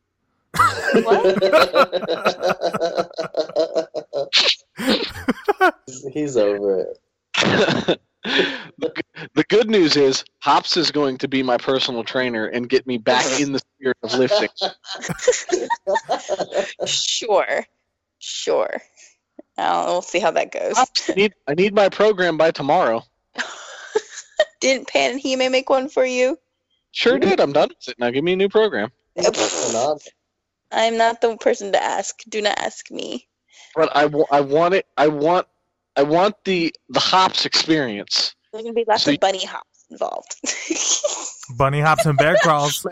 Speaker 4: What? He's over it.
Speaker 3: The good news is Hops is going to be my personal trainer and get me back in the spirit of lifting.
Speaker 2: Sure. We'll see how that goes.
Speaker 3: I need my program by tomorrow.
Speaker 2: Didn't Pan and Hime make one for you?
Speaker 3: Sure did. I'm done with it. Now give me a new program.
Speaker 2: I'm not the person to ask. Do not ask me.
Speaker 3: But I want it. I want the Hops experience.
Speaker 2: There's gonna be lots of bunny hops involved.
Speaker 5: Bunny hops and bear crawls.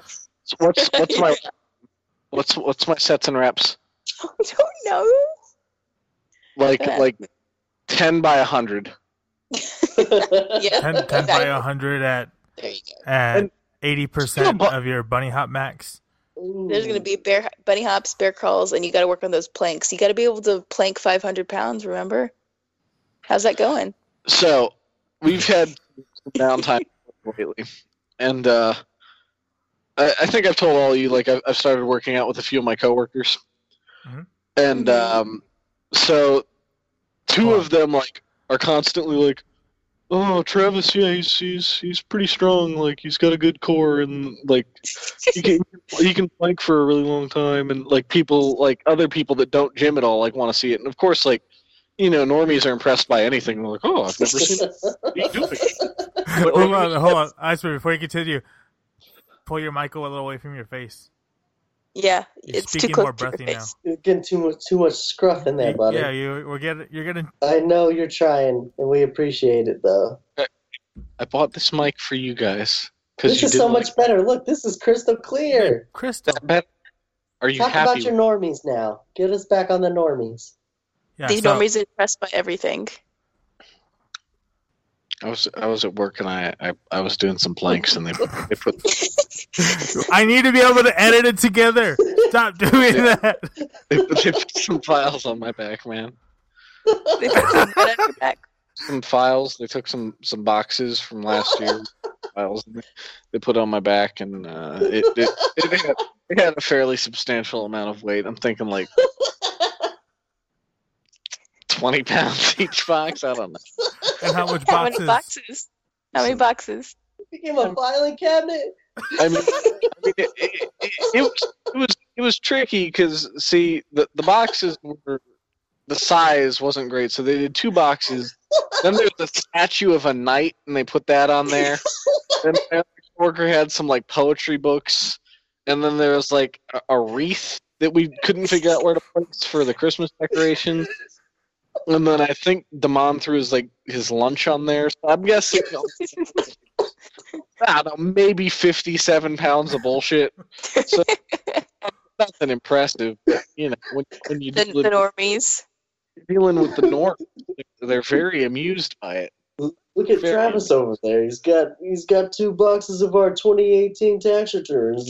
Speaker 3: What's my sets and reps?
Speaker 2: I don't know.
Speaker 3: Like 10 by 100.
Speaker 2: Yeah.
Speaker 5: 10 by 100 at
Speaker 2: There you go.
Speaker 5: at 80% of your bunny hop max.
Speaker 2: There's going to be bunny hops, bear crawls, and you got to work on those planks. You got to be able to plank 500 pounds, remember? How's that going?
Speaker 3: So, we've had some downtime lately. And I think I've told all of you, like, I've started working out with a few of my coworkers.
Speaker 5: Mm-hmm.
Speaker 3: And so, two of them, like, are constantly like, oh, Travis, yeah, he's pretty strong. Like, he's got a good core, and like, he can plank for a really long time. And like, people, like other people that don't gym at all, like, want to see it. And of course, like, you know, normies are impressed by anything. They're like, oh, I've never seen it. What are you doing?
Speaker 5: Hold on, Iceberg. Before you continue, pull your mic a little away from your face.
Speaker 2: Yeah,
Speaker 5: You're
Speaker 2: it's too
Speaker 5: speaking
Speaker 2: close
Speaker 5: more
Speaker 2: to your
Speaker 5: breathy now.
Speaker 2: face.
Speaker 4: You're getting too much scruff in there, buddy.
Speaker 5: Yeah, you're getting.
Speaker 4: I know you're trying, and we appreciate it, though.
Speaker 3: I bought this mic for you guys.
Speaker 4: This is so much better. Look, this is crystal clear.
Speaker 5: Crystal.
Speaker 3: Are you
Speaker 4: Talk
Speaker 3: happy?
Speaker 4: about your normies now. Get us back on the normies.
Speaker 5: Yeah,
Speaker 2: These normies are impressed by everything.
Speaker 3: I was at work and I was doing some planks and they put.
Speaker 5: I need to be able to edit it together. Stop doing that.
Speaker 3: They put some files on my back, man.
Speaker 2: They put some wood on your back.
Speaker 3: Some files. They took some boxes from last year. Files. They put on my back, and it had a fairly substantial amount of weight. I'm thinking like 20 pounds each box. I don't know.
Speaker 5: And how much
Speaker 2: How many
Speaker 5: boxes?
Speaker 2: boxes? How many boxes?
Speaker 4: Became a filing cabinet.
Speaker 3: I mean, it was tricky because see the boxes were the size wasn't great, so they did 2 boxes. Then there's a statue of a knight, and they put that on there. Then the worker had some like poetry books, and then there was like a wreath that we couldn't figure out where to place for the Christmas decorations. And then I think Damon threw his lunch on there. So I'm guessing I don't know, maybe 57 pounds of bullshit. So nothing impressive, but you know when you
Speaker 2: The normies.
Speaker 3: dealing with the norm, they're very amused by it.
Speaker 4: Look at Travis over there. He's got 2 boxes of our 2018 tax returns.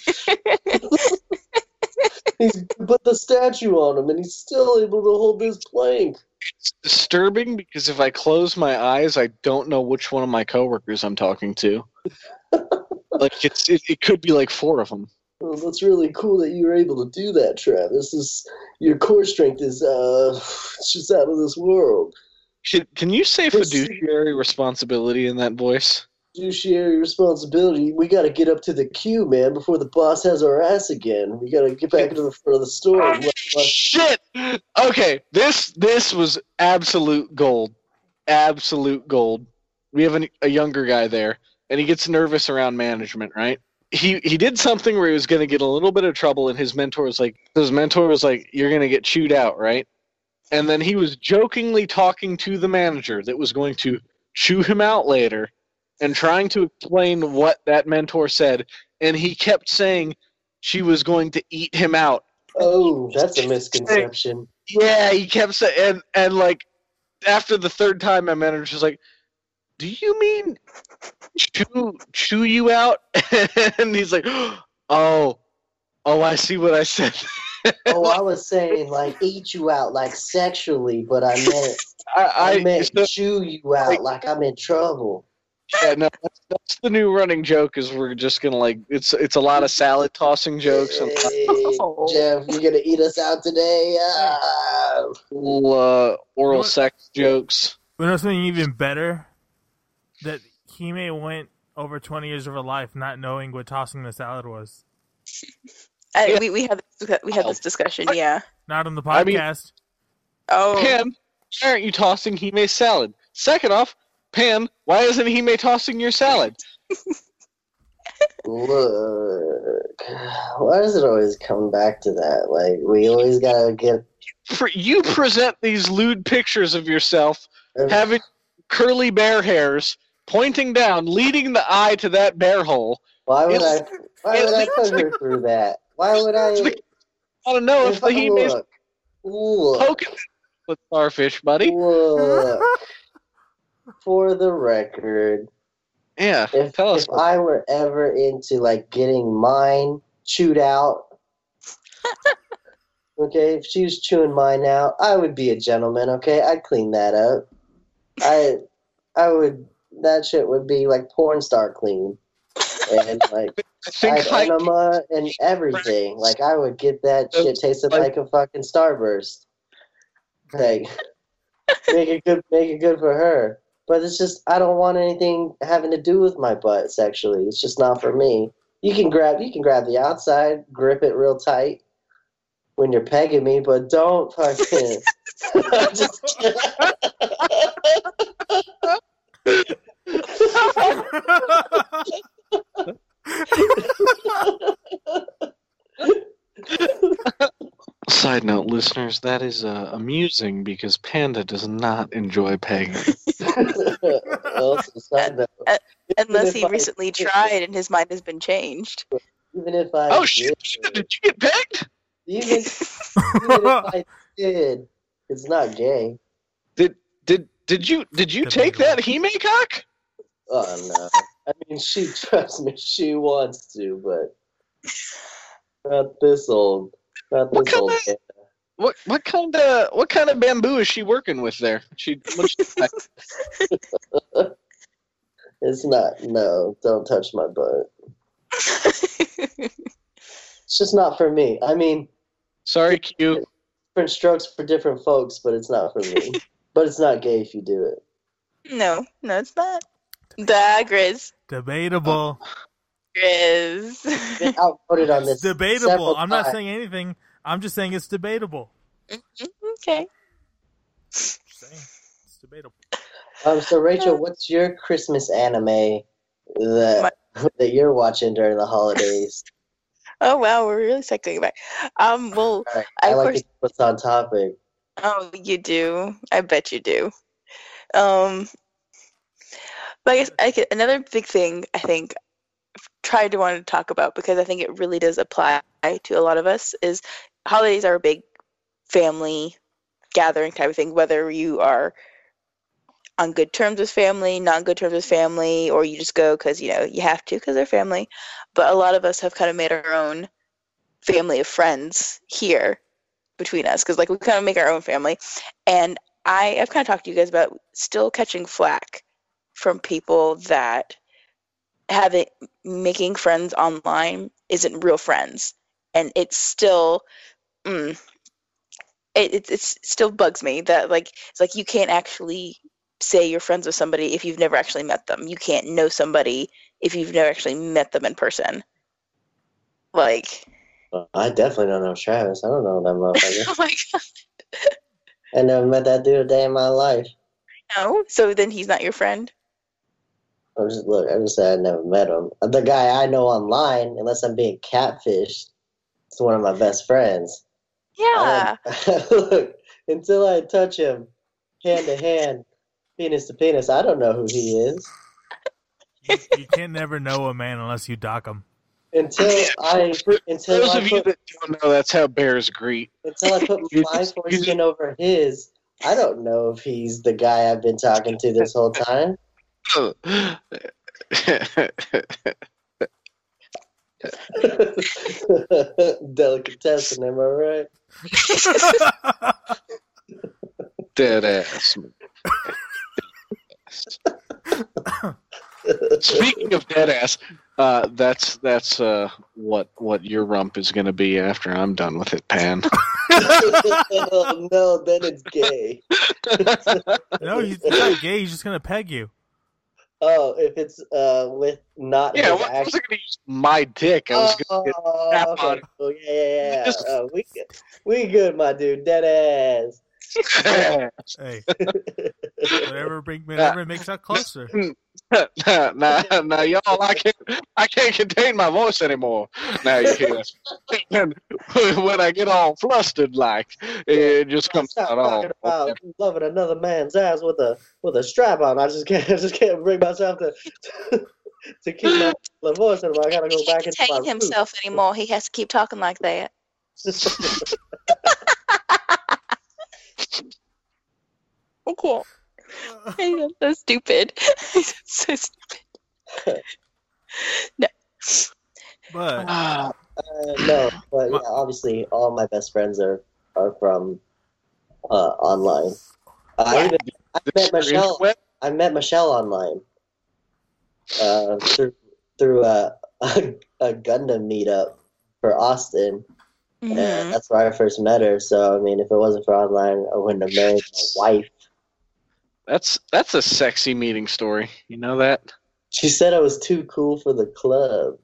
Speaker 4: He's put the statue on him, and he's still able to hold this plank.
Speaker 3: It's disturbing because if I close my eyes, I don't know which one of my coworkers I'm talking to. Like it could be like 4 of them.
Speaker 4: Well, that's really cool that you were able to do that, Travis. Your core strength is it's just out of this world.
Speaker 3: Can you say fiduciary responsibility in that voice?
Speaker 4: Fiduciary responsibility. We got to get up to the queue, man, before the boss has our ass again. We got to get back into the front of the store.
Speaker 3: Oh, shit! Okay, this was absolute gold. Absolute gold. We have a younger guy there, and he gets nervous around management, right? He did something where he was going to get a little bit of trouble, and his mentor was like, you're going to get chewed out, right? And then he was jokingly talking to the manager that was going to chew him out later and trying to explain what that mentor said, and he kept saying she was going to eat him out.
Speaker 4: Oh, that's a misconception.
Speaker 3: Yeah, he kept saying, and like, after the 3rd time, my manager was like, do you mean chew you out? And he's like, oh, I see what I said.
Speaker 4: Oh, I was saying like eat you out like sexually, but I meant chew you out like I'm in trouble.
Speaker 3: Yeah, no, that's the new running joke. Is we're just gonna like it's a lot of salad tossing jokes. And
Speaker 4: Jeff, you're gonna eat us out today.
Speaker 3: Oral sex jokes.
Speaker 5: We know something even better. That Hime went over 20 years of her life not knowing what tossing the salad was.
Speaker 2: We had this discussion, yeah.
Speaker 5: Not on the podcast.
Speaker 3: Pam, why aren't you tossing Hime's salad? Second off, Pam, why isn't Hime tossing your salad?
Speaker 4: Look, why does it always come back to that? Like, we always gotta get...
Speaker 3: You present these lewd pictures of yourself having curly bear hairs, pointing down, leading the eye to that bear hole.
Speaker 4: Why would I put her through that? Why would I...
Speaker 3: I don't know if the Hime's poking with starfish, buddy.
Speaker 4: Look. For the record,
Speaker 3: yeah,
Speaker 4: if I were ever into like getting mine chewed out, okay, if she was chewing mine out, I would be a gentleman, okay? I'd clean that up. I would. That shit would be like porn star clean, and like enema and everything. Like I would get that shit tasted like a fucking Starburst. Like make it good for her. But it's just, I don't want anything having to do with my butt sexually. It's just not for me. You can grab the outside, grip it real tight when you're pegging me, but don't fucking...
Speaker 3: Side note, listeners, that is amusing because Panda does not enjoy pegging.
Speaker 4: Also, side note,
Speaker 2: unless he recently tried and his mind has been changed.
Speaker 4: Even if I
Speaker 3: Oh shit! Did you get pegged?
Speaker 4: Even if I did, it's not gay.
Speaker 3: Did you take that Hime cock?
Speaker 4: Oh no! I mean, she trusts me. She wants to, but not this old. Not this old.
Speaker 3: What kind of bamboo is she working with there?
Speaker 4: It's not. No, don't touch my butt. It's just not for me. I mean,
Speaker 3: sorry, Q.
Speaker 4: different strokes for different folks, but it's not for me. But it's not gay if you do it.
Speaker 2: No, it's not. Da Grizz.
Speaker 5: Debatable.
Speaker 2: Grizz.
Speaker 4: Been outvoted on this.
Speaker 5: Debatable. I'm not
Speaker 4: times.
Speaker 5: saying anything. I'm just saying it's debatable.
Speaker 2: Okay.
Speaker 5: Just saying. It's debatable.
Speaker 4: So Rachel, what's your Christmas anime that you're watching during the holidays?
Speaker 2: Oh wow, we're really cycling back. Well,
Speaker 4: Right.
Speaker 2: I
Speaker 4: I
Speaker 2: of
Speaker 4: like
Speaker 2: course.
Speaker 4: to keep us on topic.
Speaker 2: Oh, you do. I bet you do. But I guess another big thing I think tried to want to talk about, because I think it really does apply to a lot of us, is holidays are a big family gathering type of thing, whether you are on good terms with family, not good terms with family, or you just go because you have to because they're family. But a lot of us have kind of made our own family of friends here between us, because like we kind of make our own family. And I've kind of talked to you guys about still catching flack from people that making friends online isn't real friends, and it's still it still bugs me that it's like you can't actually say you're friends with somebody if you've never actually met them. You can't know somebody if you've never actually met them in person. Like,
Speaker 4: I definitely don't know Travis. I don't know that motherfucker.
Speaker 2: oh my god,
Speaker 4: I never met that dude a day in my life.
Speaker 2: no. So then he's not your friend.
Speaker 4: I just said I never met him. The guy I know online, unless I'm being catfished, is one of my best friends.
Speaker 2: Yeah.
Speaker 4: Look, until I touch him, hand to hand, penis to penis, I don't know who he is.
Speaker 5: You can't never know a man unless you dock him.
Speaker 4: Until
Speaker 3: Those
Speaker 4: I
Speaker 3: of you that don't know, that's how bears greet.
Speaker 4: Until I put my foreskin over his, I don't know if he's the guy I've been talking to this whole time. Delicatessen, am I right?
Speaker 3: Dead ass. Speaking of dead ass, that's what your rump is going to be after I'm done with it, Pan.
Speaker 4: Oh, no, then it's gay.
Speaker 5: No, he's not gay. He's just gonna peg you.
Speaker 4: Oh, if it's with not
Speaker 3: Yeah,
Speaker 4: his
Speaker 3: I
Speaker 4: act-
Speaker 3: wasn't going to use my dick. I was going to tap
Speaker 4: okay.
Speaker 3: on
Speaker 4: Oh, yeah. We good, my dude. Dead ass.
Speaker 5: Hey, whatever makes that closer.
Speaker 3: Now, y'all, I can't contain my voice anymore. Now you hear, when I get all flustered, like it just comes
Speaker 4: Stop
Speaker 3: out
Speaker 4: talking
Speaker 3: all.
Speaker 4: about loving another man's ass with a strap on. I just can't bring myself to keep my voice anymore. I gotta go back into my
Speaker 2: Contain himself anymore. He has to keep talking like that. Okay. That's stupid. So stupid. No.
Speaker 5: But
Speaker 4: no, but yeah, obviously all my best friends are from online. I met Michelle. I met Michelle online through a Gundam meetup for Austin.
Speaker 2: Mm-hmm.
Speaker 4: And that's where I first met her. So I mean, if it wasn't for online, I wouldn't have married my wife.
Speaker 3: That's a sexy meeting story. You know that?
Speaker 4: She said I was too cool for the club.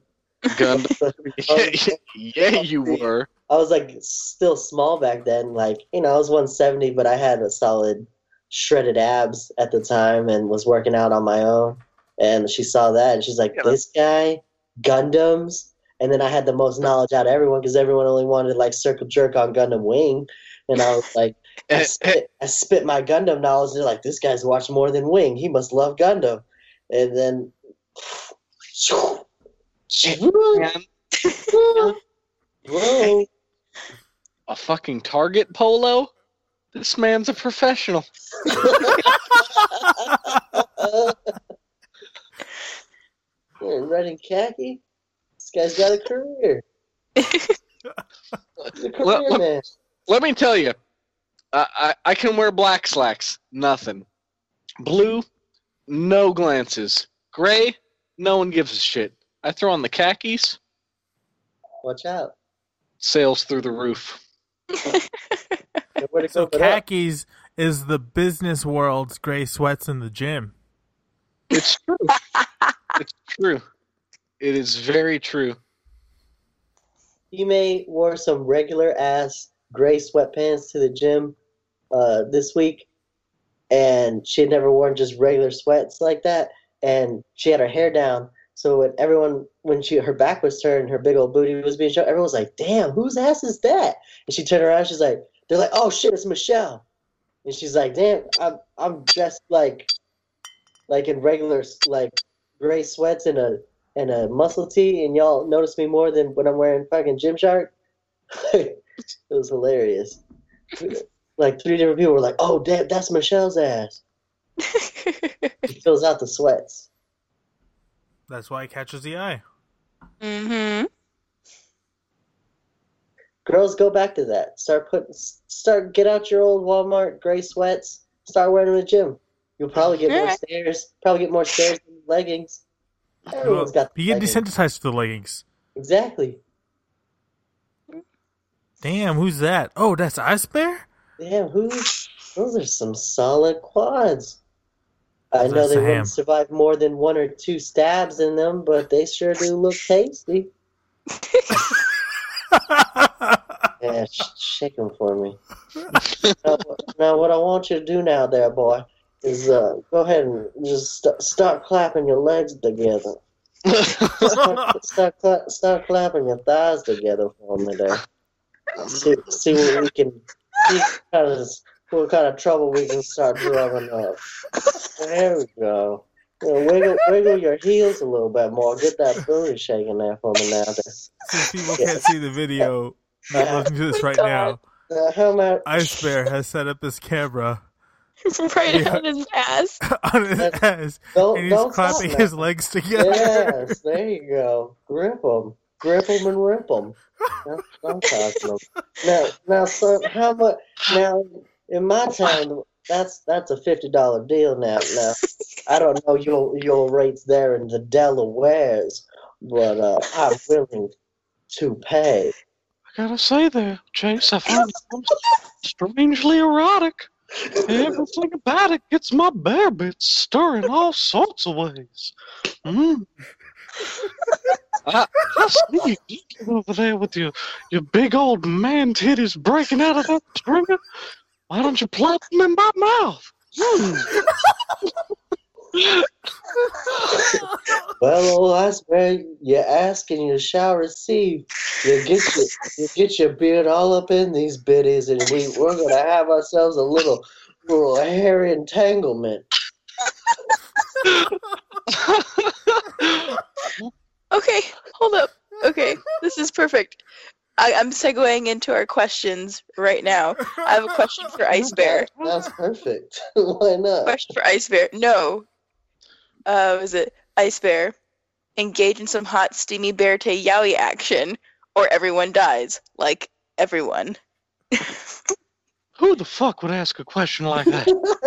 Speaker 3: Yeah, you were.
Speaker 4: I was like still small back then. Like, I was 170, but I had a solid shredded abs at the time and was working out on my own. And she saw that and she's like, this guy, Gundams. And then I had the most knowledge out of everyone because everyone only wanted like circle jerk on Gundam Wing. And I was like, I spit my Gundam knowledge. And they're like, this guy's watched more than Wing. He must love Gundam. And then, bro,
Speaker 3: a fucking Target polo? This man's a professional.
Speaker 4: Red and khaki. This guy's got a career. He's a career man.
Speaker 3: Let me tell you, I can wear black slacks, nothing. Blue, no glances. Gray, no one gives a shit. I throw on the khakis,
Speaker 4: Watch out.
Speaker 3: sails through the roof.
Speaker 5: So khakis is the business world's gray sweats in the gym.
Speaker 3: It's true. It's true. It is very true.
Speaker 4: You may wore some regular ass gray sweatpants to the gym this week, and she had never worn just regular sweats like that, and she had her hair down. So when her back was turned, her big old booty was being shown, everyone was like, "Damn, whose ass is that?" And she turned around, they're like, "Oh shit, it's Michelle." And she's like, "Damn, I'm dressed like in regular like gray sweats and a muscle tee, and y'all notice me more than when I'm wearing fucking Gymshark." It was hilarious. Like 3 different people were like, "Oh damn, that's Michelle's ass." She fills out the sweats.
Speaker 5: That's why it catches the eye.
Speaker 2: Mm-hmm.
Speaker 4: Girls, go back to that. Get out your old Walmart gray sweats. Start wearing them in the gym. You'll probably get more stares. Probably get more stares than leggings. Everyone's got.
Speaker 5: You get desensitized to the leggings.
Speaker 4: Exactly.
Speaker 5: Damn, who's that? Oh, that's Ice Bear?
Speaker 4: Damn, those are some solid quads. I know they wouldn't survive more than 1 or 2 stabs in them, but they sure do look tasty. Yeah, shake them for me. Now, what I want you to do now there, boy, is go ahead and just start clapping your legs together. Start clapping your thighs together for me there. See what we can see. What kind of trouble we can start drumming up. There we go. Wiggle your heels a little bit more. Get that booty shaking there for me now.
Speaker 5: Since people can't see the video, I'm listening to this right now. Ice Bear has set up his camera
Speaker 2: right on his ass.
Speaker 5: On his ass. And he's clapping his legs together.
Speaker 4: Yes, there you go. Grip them and rip them. That's what I'm talking about. Now, son, how much? Now, in my town, that's a $50 deal now. Now, I don't know your rates there in the Delawares, but I'm willing to pay.
Speaker 3: I gotta say there, Chase, I find it strangely erotic. Everything about it gets my bear bits stirring all sorts of ways. I see you over there with your big old man titties breaking out of that stringer. Why don't you plop them in my mouth?
Speaker 4: Well, old Ice Bear, you ask and you shall receive. You get your beard all up in these biddies, and we're gonna have ourselves a little hairy entanglement.
Speaker 2: Okay, hold up. Okay, this is perfect. I'm segueing into our questions right now. I have a question for Ice Bear.
Speaker 4: That's perfect. Why not?
Speaker 2: Question for Ice Bear. No. Is it Ice Bear? Engage in some hot, steamy Bearte Yowie action, or everyone dies. Like, everyone.
Speaker 3: Who the fuck would ask a question like that?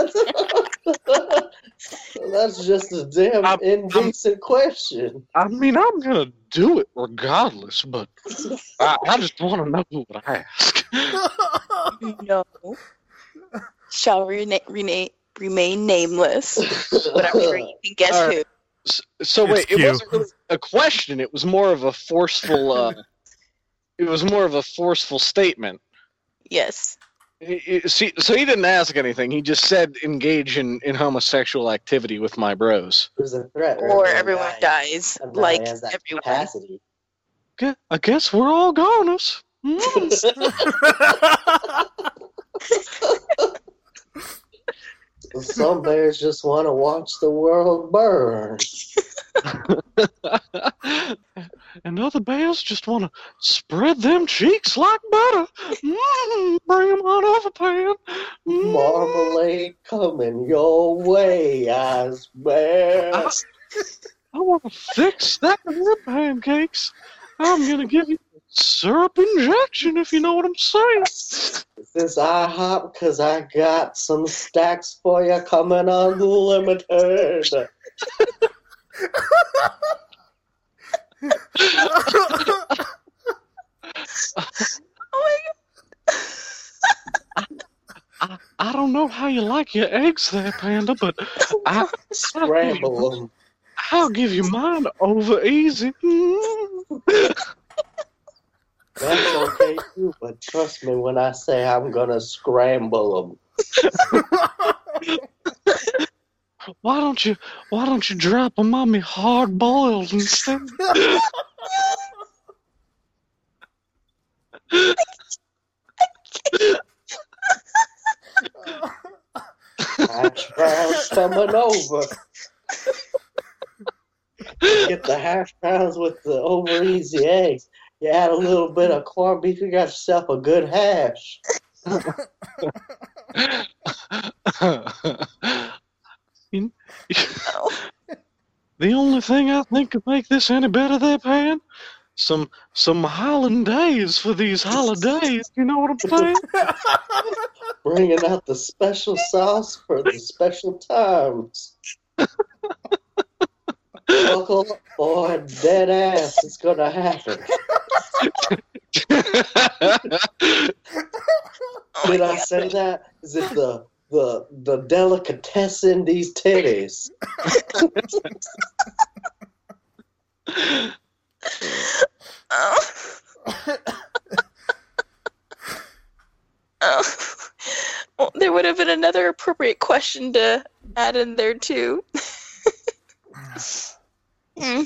Speaker 4: That's just a damn indecent question.
Speaker 3: I mean, I'm gonna do it regardless, but I just want to know who would ask.
Speaker 2: No. Shall remain nameless. Whatever, you can guess who.
Speaker 3: So wait, it wasn't really a question. It was more of a forceful. It was more of a forceful statement.
Speaker 2: Yes.
Speaker 3: So he didn't ask anything. He just said engage in homosexual activity with my bros.
Speaker 4: There's a threat.
Speaker 2: Or everyone dies. Like everyone.
Speaker 4: Capacity.
Speaker 3: I guess we're all goners.
Speaker 4: Some bears just want to watch the world burn.
Speaker 3: And other bears just want to spread them cheeks like butter. Bring them on over, pan.
Speaker 4: Marmalade coming your way, Ice Bear.
Speaker 3: I want a thick stack of rib pancakes. I'm going to give you a syrup injection, if you know what I'm saying.
Speaker 4: Is this IHOP? Because I got some stacks for you coming unlimited.
Speaker 2: Oh my god.
Speaker 3: I don't know how you like your eggs there, Panda, but
Speaker 4: Scramble them.
Speaker 3: I'll give you mine over easy.
Speaker 4: That's okay too, but trust me when I say I'm gonna scramble them.
Speaker 3: Why don't you drop them on me hard boiled instead?
Speaker 4: Hash browns coming over. Get the hash browns with the over easy eggs. You add a little bit of corned beef, you got yourself a good hash.
Speaker 3: The only thing I think could make this any better there, Pan, some hollandaise for these holidays. You know what I'm saying?
Speaker 4: Bringing out the special sauce for the special times. Uncle or dead ass, it's gonna happen. Did I say that? Is it the delicatessen these titties?
Speaker 2: Well, there would have been another appropriate question to add in there too.
Speaker 5: I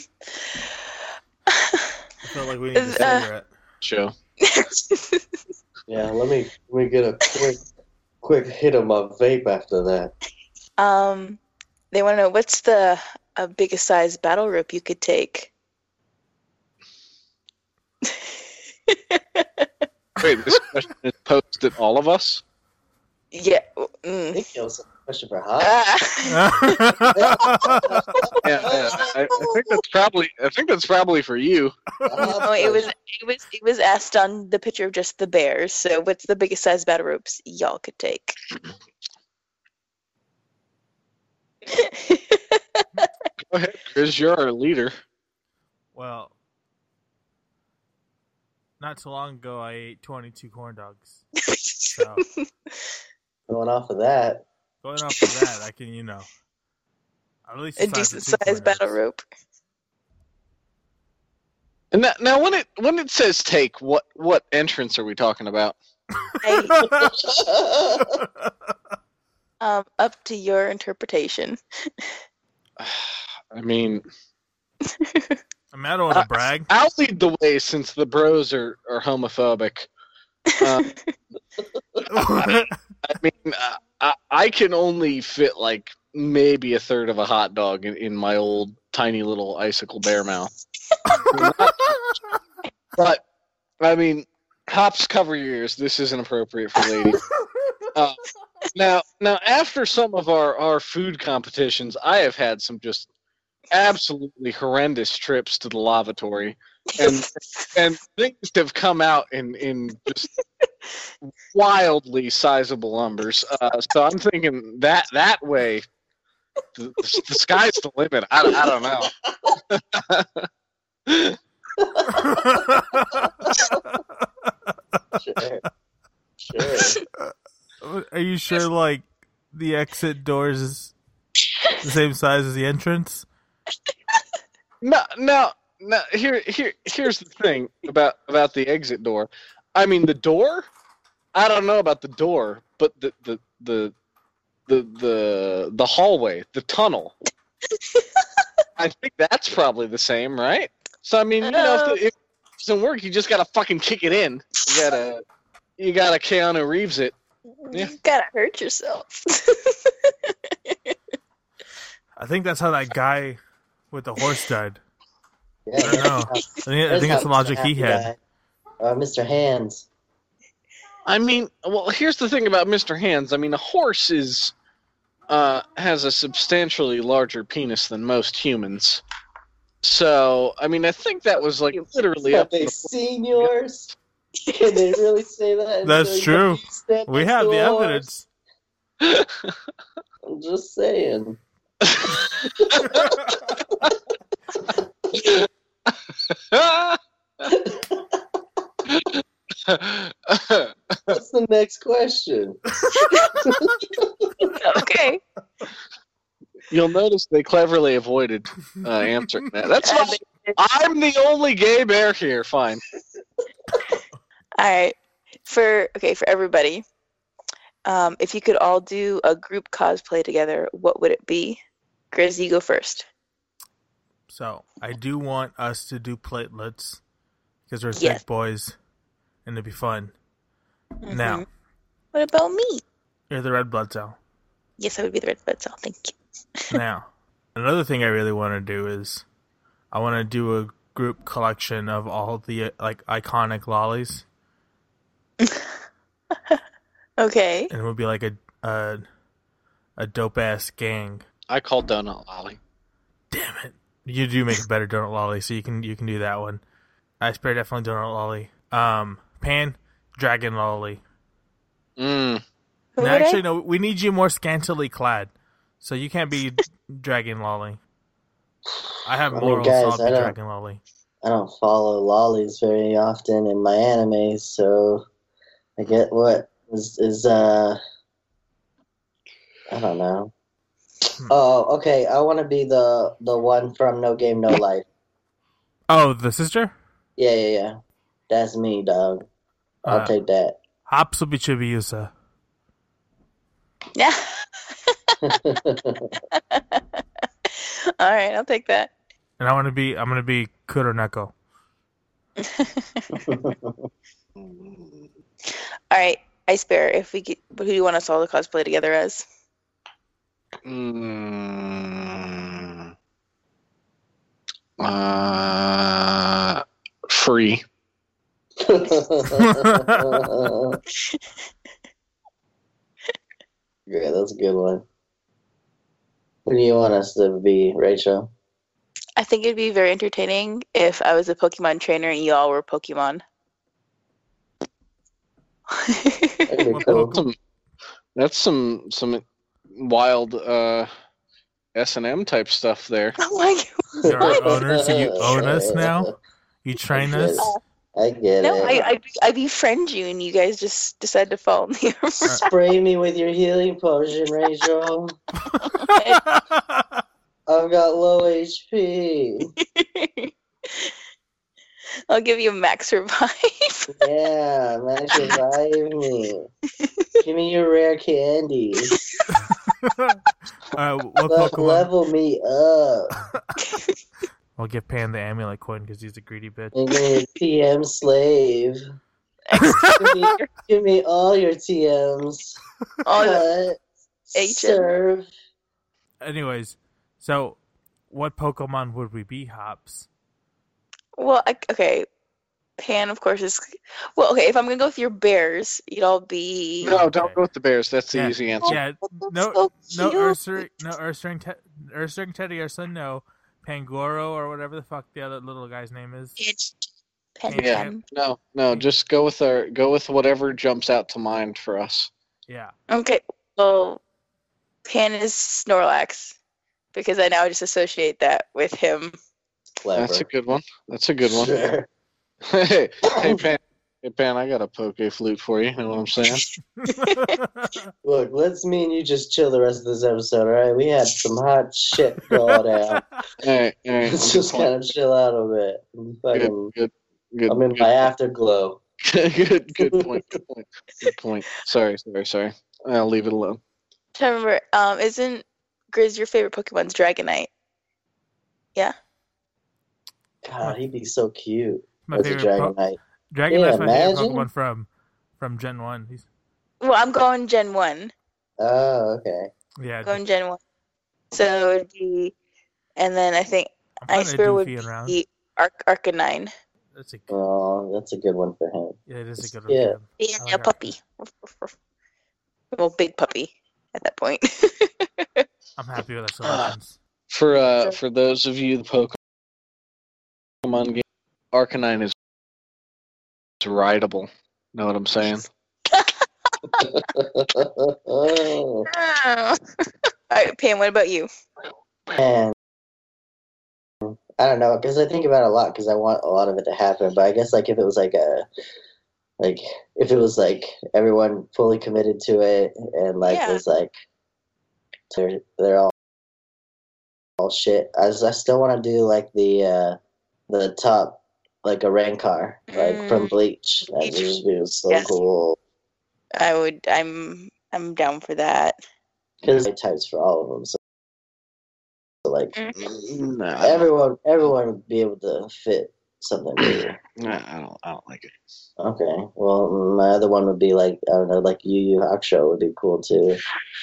Speaker 5: feel like we need a cigarette.
Speaker 3: Show.
Speaker 4: Yeah, let me get a quick hit of my vape after that.
Speaker 2: They want to know what's the biggest size battle rope you could take.
Speaker 3: Wait, this question is posed at all of us?
Speaker 2: Yeah.
Speaker 4: I think it was a question for Hot.
Speaker 3: I think that's probably for you.
Speaker 2: No, it was asked on the picture of just the bears. So, what's the biggest size battle ropes y'all could take?
Speaker 3: Go ahead, Chris. You're our leader.
Speaker 5: Well, not too long ago, I ate 22 corn dogs. So,
Speaker 4: Going off of that,
Speaker 5: I can, at least
Speaker 2: a decent size battle rope.
Speaker 3: And now, when it says take, what entrance are we talking about?
Speaker 2: Up to your interpretation.
Speaker 3: I mean,
Speaker 5: I don't want to brag.
Speaker 3: I'll lead the way since the bros are homophobic. I mean, I can only fit like maybe a third of a hot dog in my old tiny little icicle bear mouth. But I mean, hops, cover your ears. This isn't appropriate for ladies. Now, after some of our food competitions, I have had some just absolutely horrendous trips to the lavatory, and things have come out in just wildly sizable numbers. So I'm thinking that way, the sky's the limit. I don't know.
Speaker 4: Sure.
Speaker 5: Are you sure, like, the exit doors is the same size as the entrance?
Speaker 3: No. Here's the thing about the exit door. I mean, the door. I don't know about the door, but the hallway, the tunnel. I think that's probably the same, right? So I mean, if it doesn't work, you just gotta fucking kick it in. You gotta Keanu Reeves it. Yeah.
Speaker 2: You gotta hurt yourself.
Speaker 5: I think that's how that guy with the horse died.
Speaker 4: Yeah,
Speaker 5: I don't know. I think it's the logic he had.
Speaker 4: Mr. Hands.
Speaker 3: I mean, well, here's the thing about Mr. Hands. I mean, a horse has a substantially larger penis than most humans. So, I mean, I think that was like literally
Speaker 4: Have
Speaker 3: up to
Speaker 4: they
Speaker 3: the
Speaker 4: seen yours? Can they really say that?
Speaker 5: That's true. We have the
Speaker 4: horse?
Speaker 5: evidence.
Speaker 4: I'm just saying. What's the next question?
Speaker 2: Okay.
Speaker 3: You'll notice they cleverly avoided answering that. That's fine. I'm the only gay bear here. Fine.
Speaker 2: All right. For everybody, if you could all do a group cosplay together, what would it be? Grizz, you go first.
Speaker 5: So, I do want us to do platelets because we're
Speaker 2: Yes.
Speaker 5: big boys and it'd be fun.
Speaker 2: Mhm.
Speaker 5: Now,
Speaker 2: What about me?
Speaker 5: you're the red blood cell.
Speaker 2: Yes, I would be the red blood cell. Thank you.
Speaker 5: Now, another thing I really want to do is I want to do a group collection of all the iconic lollies,
Speaker 2: Okay.
Speaker 5: and it would be like a dope ass gang.
Speaker 3: I call Donut Lolly.
Speaker 5: Damn it! You do make a better donut lolly, so you can do that one. Ice Bear definitely donut lolly. Pan dragon lolly.
Speaker 3: Mm.
Speaker 2: Who
Speaker 5: No,
Speaker 2: would
Speaker 5: actually, no. We need you more scantily clad, so you can't be dragon lolly. I have
Speaker 4: I mean,
Speaker 5: morals,
Speaker 4: guys,
Speaker 5: so I'll be
Speaker 4: I don't-
Speaker 5: dragon lolly.
Speaker 4: I don't follow lollies very often in my anime, so I get what is I don't know. Oh, okay. I want to be the one from No Game No Life.
Speaker 5: Oh, the sister?
Speaker 4: Yeah. That's me, dog. I'll take that.
Speaker 5: Hapsubi Chibiusa.
Speaker 2: Yeah. All right, I'll take that.
Speaker 5: And I'm gonna be Kuroneko.
Speaker 2: All right, Ice Bear. If we get, who do you want us all to cosplay together as?
Speaker 3: Free.
Speaker 4: Yeah, that's a good one. Who do you want us to be, Rachel?
Speaker 2: I think it'd be very entertaining if I was a Pokemon trainer and you all were Pokemon.
Speaker 4: That'd be
Speaker 5: What
Speaker 4: cool.
Speaker 3: That's some wild S&M type stuff there.
Speaker 2: Oh my god!
Speaker 5: You're our owner, so you own us now? You train us?
Speaker 4: I get
Speaker 2: No,
Speaker 4: it.
Speaker 2: I befriend you and you guys just decide to follow me around.
Speaker 4: Spray me with your healing potion, Rachel. I've got low HP.
Speaker 2: I'll give you a max revive.
Speaker 4: Yeah, Max, revive me. Give me your rare candy.
Speaker 5: What Pokemon?
Speaker 4: Level me up.
Speaker 5: I'll give Pan the amulet coin because he's a greedy bitch.
Speaker 4: And give me a TM slave. Give me all your TMs.
Speaker 2: All the
Speaker 4: Cut.
Speaker 2: HM.
Speaker 4: Serve.
Speaker 5: Anyways, so what Pokemon would we be, Hops?
Speaker 2: Well, okay. Pan, of course, is... Well, okay, if I'm going to go with your bears, you'd all be...
Speaker 3: No, don't go with the Bears. That's the
Speaker 5: Yeah.
Speaker 3: easy answer.
Speaker 5: Yeah, no
Speaker 2: So cute.
Speaker 5: Ursaring Teddy Ursa, no. Pangoro or whatever the fuck the other little guy's name is.
Speaker 2: It's Pan.
Speaker 5: Yeah.
Speaker 2: Pan.
Speaker 3: No, just go with whatever jumps out to mind for us.
Speaker 5: Yeah.
Speaker 2: Okay, well, Pan is Snorlax, because I now just associate that with him.
Speaker 4: Clever.
Speaker 3: That's a good one.
Speaker 4: Sure.
Speaker 3: Hey, Pan, I got a poke flute for you. You know what I'm saying?
Speaker 4: Look, let's me and you just chill the rest of this episode, alright? We had some hot shit going down.
Speaker 3: Hey,
Speaker 4: Let's just kind of chill out a bit. Fucking,
Speaker 3: good.
Speaker 4: I'm in my afterglow.
Speaker 3: Good point. Sorry. I'll leave it alone.
Speaker 2: I remember, isn't Grizz your favorite Pokemon's Dragonite? Yeah?
Speaker 4: God, he'd be so cute
Speaker 5: My
Speaker 4: as a
Speaker 5: favorite
Speaker 4: Dragonite.
Speaker 5: Dragonite's my favorite
Speaker 4: imagine.
Speaker 5: Pokemon from Gen 1.
Speaker 2: Well, I'm going Gen 1.
Speaker 4: Oh, okay.
Speaker 5: Yeah,
Speaker 2: Going Gen 1. So it would be... And then I think
Speaker 5: I'm kind
Speaker 2: Ice
Speaker 5: of
Speaker 2: Bear would
Speaker 5: doofy around.
Speaker 2: be Arcanine.
Speaker 5: That's a
Speaker 4: Oh, that's a good one for him.
Speaker 5: yeah, it is a good one.
Speaker 4: Yeah.
Speaker 2: Yeah,
Speaker 5: I like
Speaker 2: a puppy. Well, big puppy at that point.
Speaker 5: I'm happy with our selections.
Speaker 3: For those of you the Pokemon game, Arcanine is rideable. Know what I'm saying?
Speaker 4: Oh,
Speaker 2: All right, Pam, what about you?
Speaker 4: man. I don't know, because I think about it a lot, because I want a lot of it to happen. But I guess like if it was like Like if it was like everyone fully committed to it and like was like they're all shit. I still want to do like the top like a Rancor like from Bleach. That would just be so cool.
Speaker 2: I'm down for that.
Speaker 4: Because types for all of them. So like everyone would be able to fit something new.
Speaker 3: I don't like it.
Speaker 4: Okay. Well, my other one would be like, I don't know, like Yu Yu Hakusho would be cool too.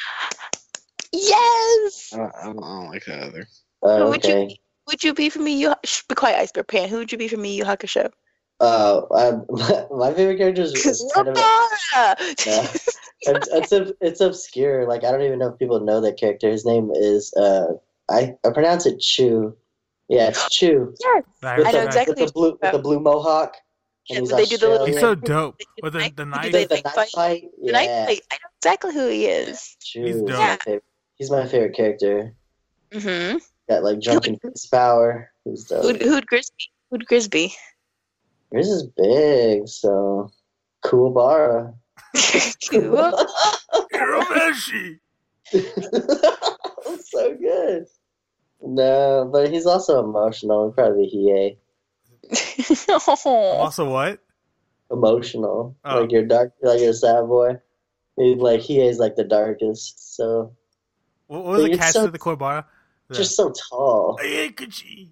Speaker 2: Yes.
Speaker 3: I don't like that either.
Speaker 4: Okay.
Speaker 2: Would you be for me? Be quiet, Iceberg Pan. Who would you be for me? Yu Hakusho.
Speaker 4: My favorite character is kind of. It's obscure. Like I don't even know if people know that character. His name is I pronounce it Chu. Yeah, it's Chu.
Speaker 2: Yes, I know exactly.
Speaker 4: With the blue mohawk.
Speaker 2: Yeah, they do the little.
Speaker 5: He's so dope with the knife.
Speaker 4: The knife fight. Yeah.
Speaker 2: The knife fight. I know exactly who he is.
Speaker 4: Chu.
Speaker 5: He's dope.
Speaker 4: He's my favorite character.
Speaker 2: Mm-hmm.
Speaker 4: Got like drunken fist power. Who's dope.
Speaker 2: Who'd Grisby?
Speaker 4: Yours is big, so Kuwabara.
Speaker 5: Urameshi.
Speaker 4: That's so good. No, but he's also emotional. He'd probably be
Speaker 5: Also what?
Speaker 4: Emotional. Like you're dark, like you're a sad boy. Like Hiei's like the darkest. So.
Speaker 5: What was the catch to the Kuwabara?
Speaker 4: Just so tall.
Speaker 5: Aikachi.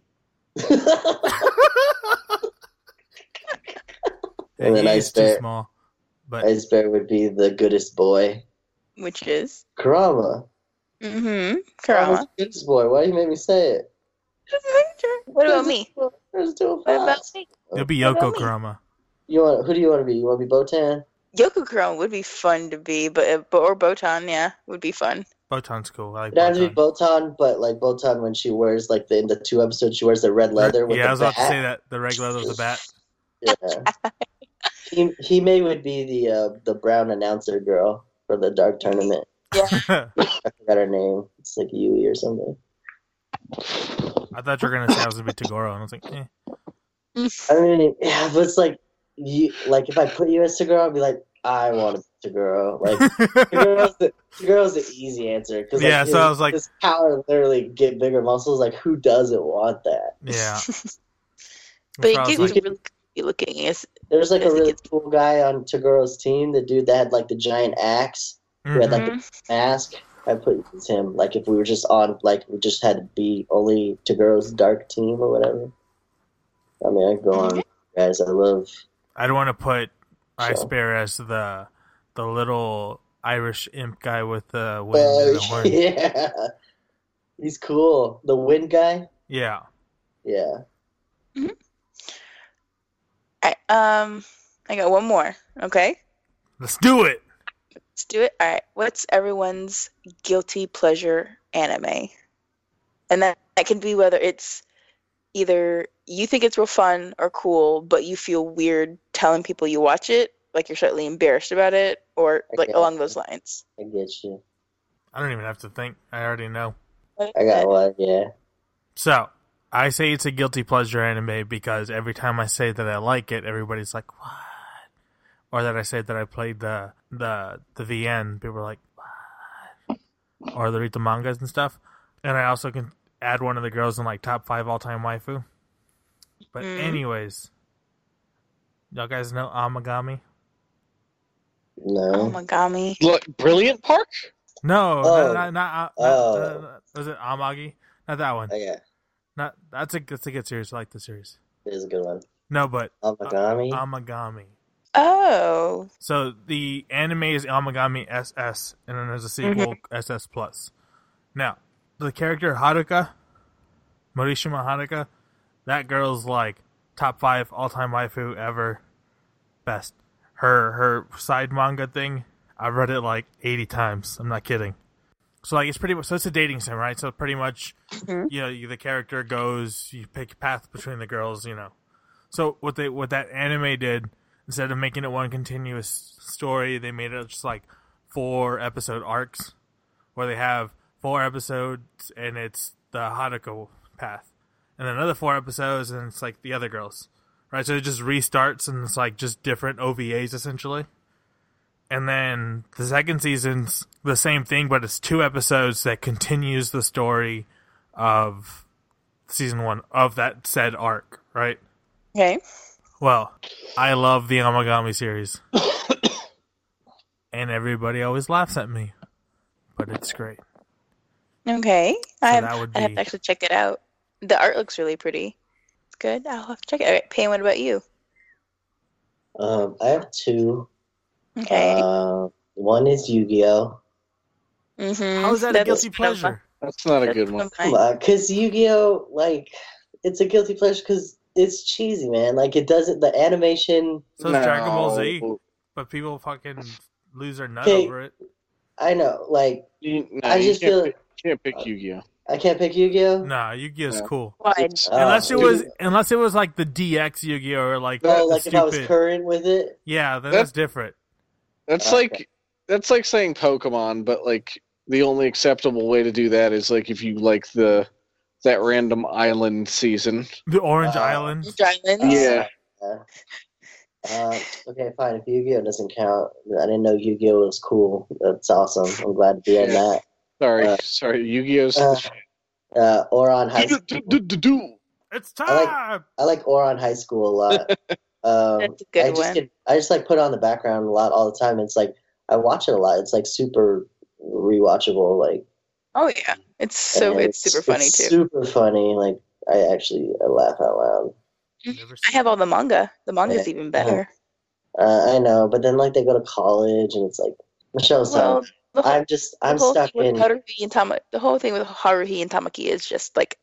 Speaker 4: And then Ice Bear.
Speaker 5: Small, but
Speaker 4: Ice Bear would be the goodest boy.
Speaker 2: Which is?
Speaker 4: Kurama.
Speaker 2: Mm-hmm.
Speaker 4: Kurama's the goodest boy. Why do you make me say it?
Speaker 2: What about me?
Speaker 4: What
Speaker 2: about me?
Speaker 5: It'll be Yoko Kurama.
Speaker 4: Who do you want to be? You want to be Botan?
Speaker 2: Yoko Kurama would be fun to be, or Botan, yeah, would be fun.
Speaker 5: Botan's cool. I like
Speaker 4: It'd have to be Botan, but like Botan when she wears like in the 2 episodes she wears the red leather with
Speaker 5: I was about
Speaker 4: bat.
Speaker 5: to say that the red leather with the bat.
Speaker 4: Yeah. Hime would be the brown announcer girl for the Dark Tournament.
Speaker 2: Yeah.
Speaker 4: I forgot her name. It's like Yui or something.
Speaker 5: I thought you were gonna say I was gonna be Toguro, and I was like,
Speaker 4: I mean, yeah, but it's like like if I put you as Toguro, I'd be like, I want to be Toguro. Like Toguro's the easy answer because
Speaker 5: yeah. So I was like,
Speaker 4: his power literally get bigger muscles. Like who doesn't want that?
Speaker 5: Yeah.
Speaker 2: But it gives you really creepy looking.
Speaker 4: There's like a really cool guy on Toguro's team. The dude that had like the giant axe, who had like the mask. I put it as him. Like if we were just on, like we just had to be only Toguro's dark team or whatever. I mean, I go on, guys. I love.
Speaker 5: I don't want to put Ice Bear as the little Irish imp guy with the wind and the horn.
Speaker 4: Yeah, he's cool. The wind guy.
Speaker 5: Yeah.
Speaker 4: Yeah.
Speaker 2: Mm-hmm. I got one more. Okay.
Speaker 5: Let's do it.
Speaker 2: Let's do it. All right. What's everyone's guilty pleasure anime? And that can be whether it's either you think it's real fun or cool, but you feel weird telling people you watch it, like you're slightly embarrassed about it, or like along those lines.
Speaker 4: I get you.
Speaker 5: I don't even have to think. I already know.
Speaker 4: I got one, yeah.
Speaker 5: So, I say it's a guilty pleasure anime because every time I say that I like it, everybody's like, what? Or that I say that I played the VN, people are like, what? Or they read the mangas and stuff. And I also can add one of the girls in like top 5 all-time waifu. But anyways, y'all guys know Amagami?
Speaker 4: No.
Speaker 2: Amagami.
Speaker 3: Look, Brilliant Park?
Speaker 5: No, not was it Amagi? Not that one.
Speaker 4: Oh, yeah.
Speaker 5: Not that's a good series. I like the series.
Speaker 4: It is a good one.
Speaker 5: No, but
Speaker 4: Amagami.
Speaker 5: Amagami.
Speaker 2: Oh.
Speaker 5: So the anime is Amagami SS, and then there's a sequel SS Plus. Now, the character Haruka, Morishima Haruka, that girl's like top 5 all-time waifu ever. Best. Her side manga thing, I've read it like 80 times. I'm not kidding. So like it's pretty much, so it's a dating sim, right? So pretty much, you know, the character goes, you pick a path between the girls, you know. So what that anime did, instead of making it one continuous story, they made it just like 4 episode arcs, where they have 4 episodes and it's the Haruka path, and then another 4 episodes and it's like the other girls, right? So it just restarts and it's like just different OVAs essentially. And then the second season's the same thing, but it's 2 episodes that continues the story of season 1 of that said arc, right?
Speaker 2: Okay.
Speaker 5: Well, I love the Amagami series. And everybody always laughs at me. But it's great.
Speaker 2: Okay.
Speaker 5: So
Speaker 2: I
Speaker 5: that
Speaker 2: have
Speaker 5: would
Speaker 2: to
Speaker 5: be-
Speaker 2: actually check it out. The art looks really pretty. It's good. I'll have to check it out. All right, Payne, what about you?
Speaker 4: I have 2.
Speaker 2: Okay.
Speaker 4: One is Yu-Gi-Oh.
Speaker 2: Mm-hmm.
Speaker 5: How is that a guilty pleasure?
Speaker 3: That's not a good one.
Speaker 4: Come on, because Yu-Gi-Oh, like, it's a guilty pleasure because it's cheesy, man. Like, it doesn't, the animation.
Speaker 5: So is Dragon Ball Z. But people fucking lose their nut
Speaker 4: Okay.
Speaker 5: over it.
Speaker 4: I know, like,
Speaker 3: I
Speaker 4: just feel-
Speaker 3: can't pick Yu-Gi-Oh.
Speaker 4: I can't pick Yu-Gi-Oh.
Speaker 5: Nah, Yu-Gi-Oh's
Speaker 3: Yeah.
Speaker 5: cool.
Speaker 2: Why?
Speaker 5: Unless it
Speaker 4: dude.
Speaker 5: was like the DX Yu-Gi-Oh or like
Speaker 4: Oh,
Speaker 5: the
Speaker 4: like if I was
Speaker 5: stupid.
Speaker 4: current with it.
Speaker 5: Yeah, then
Speaker 3: That-
Speaker 5: that's different.
Speaker 3: That's
Speaker 4: Okay.
Speaker 3: like saying Pokemon, but like the only acceptable way to do that is like if you like that random island season.
Speaker 5: The Orange
Speaker 4: Uh,
Speaker 5: Island.
Speaker 2: Islands?
Speaker 3: Yeah.
Speaker 4: Okay, fine. If Yu-Gi-Oh doesn't count, I didn't know Yu-Gi-Oh was cool. That's awesome. I'm glad to be in
Speaker 3: Yeah.
Speaker 4: that.
Speaker 3: Sorry, Yu-Gi-Oh's.
Speaker 4: Oron High School.
Speaker 5: It's time.
Speaker 4: I like Oron High School a lot.
Speaker 2: That's a good one.
Speaker 4: I just like put it on the background a lot all the time. It's like I watch it a lot. It's like super rewatchable. Like
Speaker 2: Oh yeah, it's
Speaker 4: and
Speaker 2: super funny
Speaker 4: it's
Speaker 2: too.
Speaker 4: Super funny. Like I laugh out loud.
Speaker 5: Never
Speaker 2: I have all the manga. The manga's
Speaker 4: Yeah.
Speaker 2: even better.
Speaker 4: I know, but then like they go to college and it's like Michelle's
Speaker 2: Well,
Speaker 4: telling.
Speaker 2: the whole,
Speaker 4: I'm
Speaker 2: the whole
Speaker 4: stuck
Speaker 2: thing
Speaker 4: in.
Speaker 2: with Haruhi and the whole thing with Haruhi and Tamaki is just like,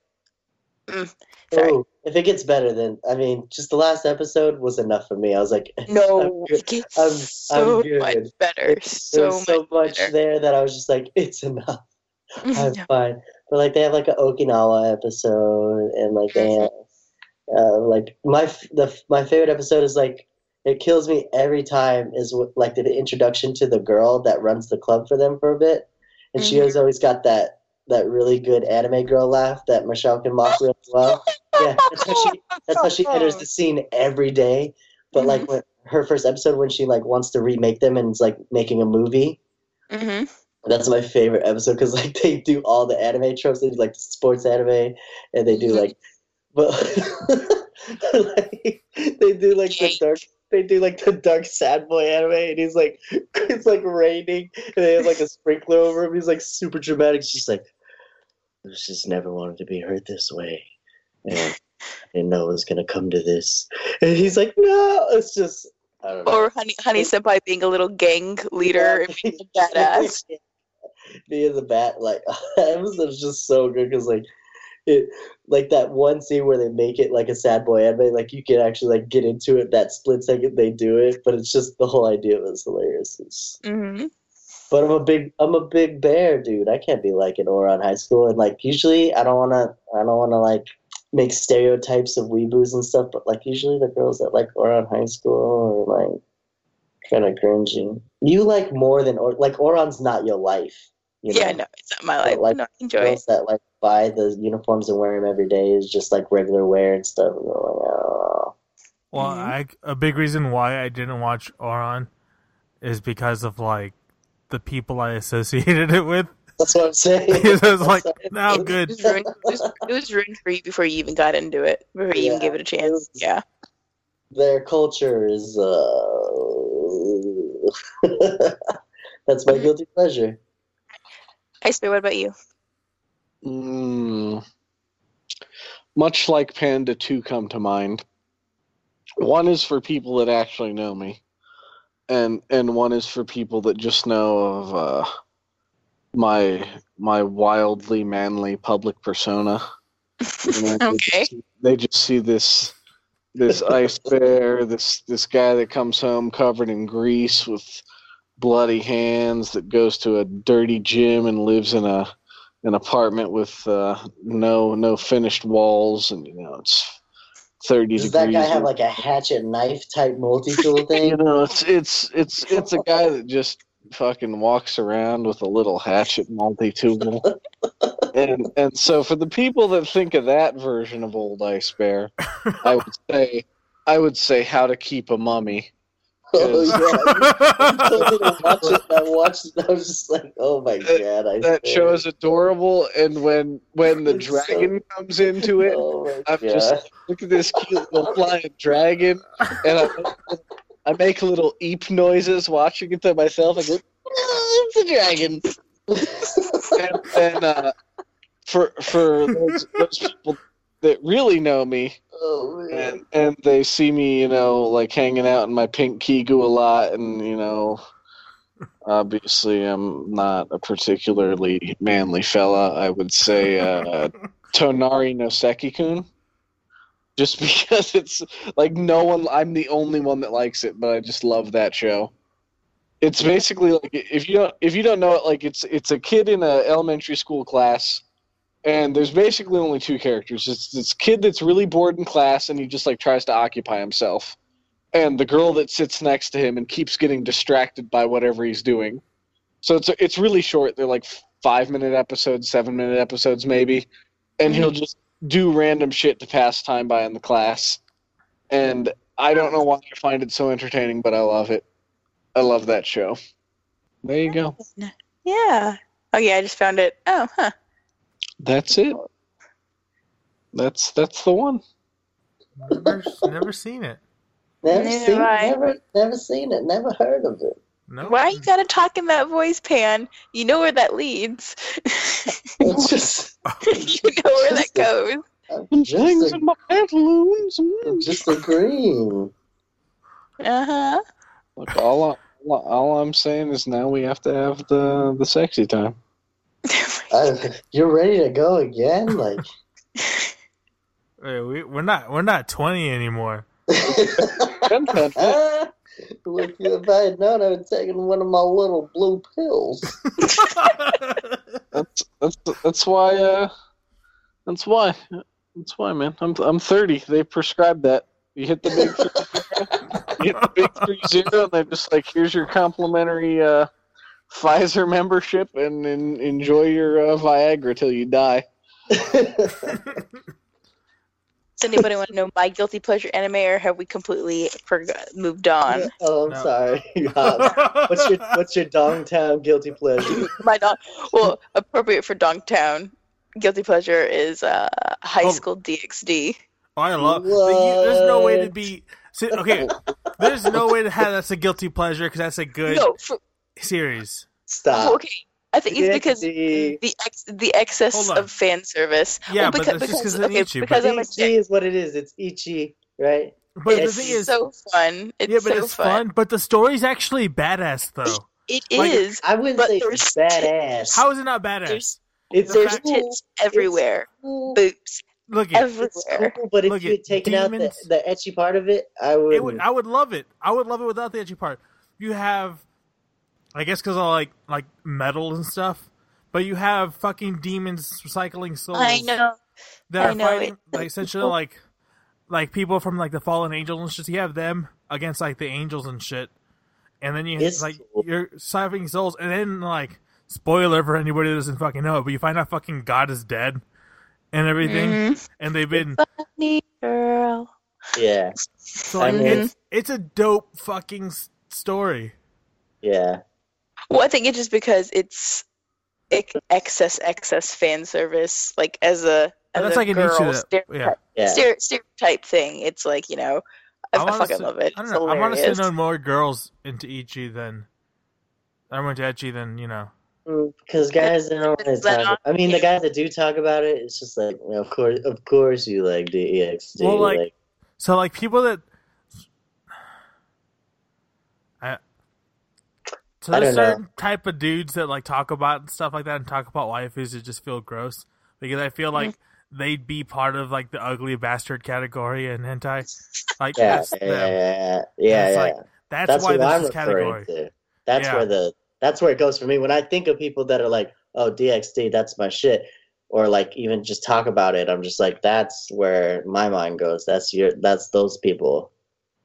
Speaker 2: sorry.
Speaker 4: Ooh, if it gets better, then I mean, just the last episode was enough for me. I was like,
Speaker 2: No,
Speaker 4: I'm good.
Speaker 2: it gets
Speaker 4: I'm
Speaker 2: so
Speaker 4: good.
Speaker 2: much better.
Speaker 4: There
Speaker 2: So
Speaker 4: was so much
Speaker 2: better.
Speaker 4: there that I was just like, it's enough. I'm
Speaker 2: Yeah.
Speaker 4: fine. But like they have like an Okinawa episode, and like they have, like my favorite episode is like it kills me every time is like the introduction to the girl that runs the club for them for a bit, and she has always got that really good anime girl laugh that Michelle can mock real well. Yeah, that's how she enters the scene every day. But like when her first episode when she like wants to remake them and is like making a movie.
Speaker 2: Mm-hmm.
Speaker 4: That's my favorite episode because like they do all the anime tropes. They do like the sports anime, and they do like, but like, they do like the dark. They do like the dark sad boy anime, and he's like, it's like raining, and they have like a sprinkler over him. He's like super dramatic. It's just like, I just never wanted to be hurt this way, and I didn't know it was gonna come to this. And he's like, no, it's just. I don't know.
Speaker 2: Or Honey Senpai being a little gang leader and being a badass.
Speaker 4: Being the bat, like that episode's just so good because like it, like that one scene where they make it like a sad boy anime, like you can actually like get into it that split second they do it, but it's just the whole idea was hilarious.
Speaker 2: Mm-hmm.
Speaker 4: But I'm a big bear, dude. I can't be like an Oron High School, and like usually I don't wanna like make stereotypes of weeboos and stuff, but like usually the girls that like Oron High School are like kind of cringy. You like more than like Oron's not your life. You know?
Speaker 2: Yeah, no, it's not my life.
Speaker 4: Like,
Speaker 2: No, I enjoy it.
Speaker 4: girls that like buy the uniforms and wear them every day is just like regular wear and stuff. And they're like, oh.
Speaker 5: Well, a big reason why I didn't watch Oron is because of like the people I associated it with.
Speaker 4: That's what I'm saying.
Speaker 5: It was like, no, good.
Speaker 2: It was ruined for you before you even got into it, before you even gave it a chance. Yeah.
Speaker 4: Their culture is. That's my guilty pleasure.
Speaker 2: Ice Bear, what about you?
Speaker 3: Much like Panda 2 come to mind. One is for people that actually know me, and one is for people that just know of my wildly manly public persona. You know,
Speaker 2: Okay.
Speaker 3: They just see this ice bear, this guy that comes home covered in grease with bloody hands, that goes to a dirty gym and lives in an apartment with no finished walls, and you know it's 30
Speaker 4: Does
Speaker 3: degrees.
Speaker 4: that guy have like a hatchet knife type multi-tool thing?
Speaker 3: You know, it's a guy that just fucking walks around with a little hatchet multi-tool. And so for the people that think of that version of Old Ice Bear, I would say I would say How to Keep a Mummy.
Speaker 4: Oh yeah, you told me to watch it. And I watched it. And I was just like, "Oh my god!"
Speaker 3: That show is adorable, and when the
Speaker 4: It's
Speaker 3: dragon comes into it,
Speaker 4: Oh my
Speaker 3: I'm
Speaker 4: god!
Speaker 3: just look at this cute little flying dragon, and I make little eep noises watching it to myself. I go, "Oh, it's a dragon." and for those people that really know me,
Speaker 4: Oh man!
Speaker 3: and they see me, like hanging out in my pink Kigu a lot, and obviously I'm not a particularly manly fella. I would say Tonari no Seki-kun, just because it's like no one. I'm the only one that likes it, but I just love that show. It's basically like if you don't know it, like it's a kid in an elementary school class. And there's basically only two characters. It's this kid that's really bored in class, and he just like tries to occupy himself, and the girl that sits next to him and keeps getting distracted by whatever he's doing. So it's really short. They're like 5-minute episodes, 7-minute episodes maybe, and he'll just do random shit to pass time by in the class. And I don't know why I find it so entertaining, but I love it. I love that show. There you go.
Speaker 2: Yeah. Oh yeah, I just found it. Oh, huh.
Speaker 3: That's it. That's the one.
Speaker 5: Never seen it.
Speaker 4: Never seen it. Never heard of it.
Speaker 5: No.
Speaker 2: Why you gotta talk in that voice, Pan? You know where that leads.
Speaker 4: It's just
Speaker 2: You know where that goes.
Speaker 4: I'm
Speaker 3: Things in my pantaloons.
Speaker 4: just agreeing.
Speaker 2: Uh-huh.
Speaker 3: Look, all I'm saying is now we have to have the sexy time.
Speaker 4: You're ready to go again, like.
Speaker 5: Hey, we're not 20 anymore.
Speaker 4: Look, if I had known, I would have taken one of my little blue pills.
Speaker 3: That's why. That's why, man. I'm 30. They prescribed that. You hit the big 30, and they're just like, here's your complimentary Pfizer membership, and enjoy your Viagra till you die.
Speaker 2: Does anybody want to know my guilty pleasure anime, or have we completely moved on?
Speaker 4: Oh, I'm
Speaker 5: No.
Speaker 4: sorry. What's your Dongtown guilty pleasure?
Speaker 2: Well, appropriate for Dongtown. Guilty pleasure is High School DxD.
Speaker 5: Oh, I love.
Speaker 4: What?
Speaker 5: There's no way to be. Okay, there's no way to have that's a guilty pleasure because that's a good series.
Speaker 4: Stop.
Speaker 2: Okay, I think it's because
Speaker 4: DxD.
Speaker 2: the excess
Speaker 5: Hold on.
Speaker 2: of fan service.
Speaker 5: Yeah,
Speaker 2: well,
Speaker 5: but that's just 'cause of Ichi,
Speaker 2: because I'm a
Speaker 4: DxD is what it is. It's Ichi, right?
Speaker 5: But the
Speaker 2: It's
Speaker 5: thing is,
Speaker 2: so fun. It's so
Speaker 5: it's fun. But the story's actually badass, though.
Speaker 2: It
Speaker 5: Like,
Speaker 2: is.
Speaker 4: I wouldn't
Speaker 2: but
Speaker 4: say
Speaker 2: there's
Speaker 4: it's badass.
Speaker 5: How is it not badass?
Speaker 2: There's
Speaker 5: fact-
Speaker 2: tits everywhere,
Speaker 4: cool.
Speaker 2: boobs
Speaker 5: Look at
Speaker 2: everywhere.
Speaker 4: It's cool, but if
Speaker 5: Look
Speaker 4: you had
Speaker 5: at
Speaker 4: taken out
Speaker 5: demons.
Speaker 4: the etchy part of it, I would.
Speaker 5: I would love it. I would love it without the edgy part. You have, I guess, because I like metal and stuff. But you have fucking demons recycling souls.
Speaker 2: I know.
Speaker 5: That
Speaker 2: I
Speaker 5: are
Speaker 2: know
Speaker 5: fighting,
Speaker 2: it.
Speaker 5: like, essentially like people from like the fallen angels and shit. You have them against like the angels and shit, and then
Speaker 4: It's
Speaker 5: like
Speaker 4: cool.
Speaker 5: you're saving souls, and then like spoiler for anybody that doesn't fucking know it, but you find out fucking God is dead and everything,
Speaker 2: Mhm.
Speaker 5: and they've been
Speaker 2: Funny girl.
Speaker 4: Yeah,
Speaker 5: so like,
Speaker 4: I mean-
Speaker 5: it's a dope fucking story.
Speaker 4: yeah.
Speaker 2: Well, I think it's just because it's excess fan service, like as a
Speaker 5: That's like an
Speaker 2: girl
Speaker 5: issue.
Speaker 2: stereotype,
Speaker 4: Yeah.
Speaker 2: stereotype thing. It's like, you know, I fucking love it.
Speaker 5: I don't
Speaker 2: It's
Speaker 5: know. I want to
Speaker 2: hilarious.
Speaker 5: know more girls into Ichi than I went to Ecchi than
Speaker 4: Because guys don't always talk. I mean, the guys that do talk about it, it's just like, of course, you like DxD.
Speaker 5: Well, like, so like people that. So
Speaker 4: I
Speaker 5: there's
Speaker 4: don't know.
Speaker 5: certain type of dudes that like talk about stuff like that and talk about waifus that just feel gross because I feel like they'd be part of like the ugly bastard category in hentai. Like that's them. And it's like, that's why
Speaker 4: what I'm
Speaker 5: this is
Speaker 4: referring
Speaker 5: category.
Speaker 4: to. That's
Speaker 5: Yeah.
Speaker 4: that's where it goes for me. When I think of people that are like, oh, DxD, that's my shit, or like even just talk about it, I'm just like, that's where my mind goes. That's those people.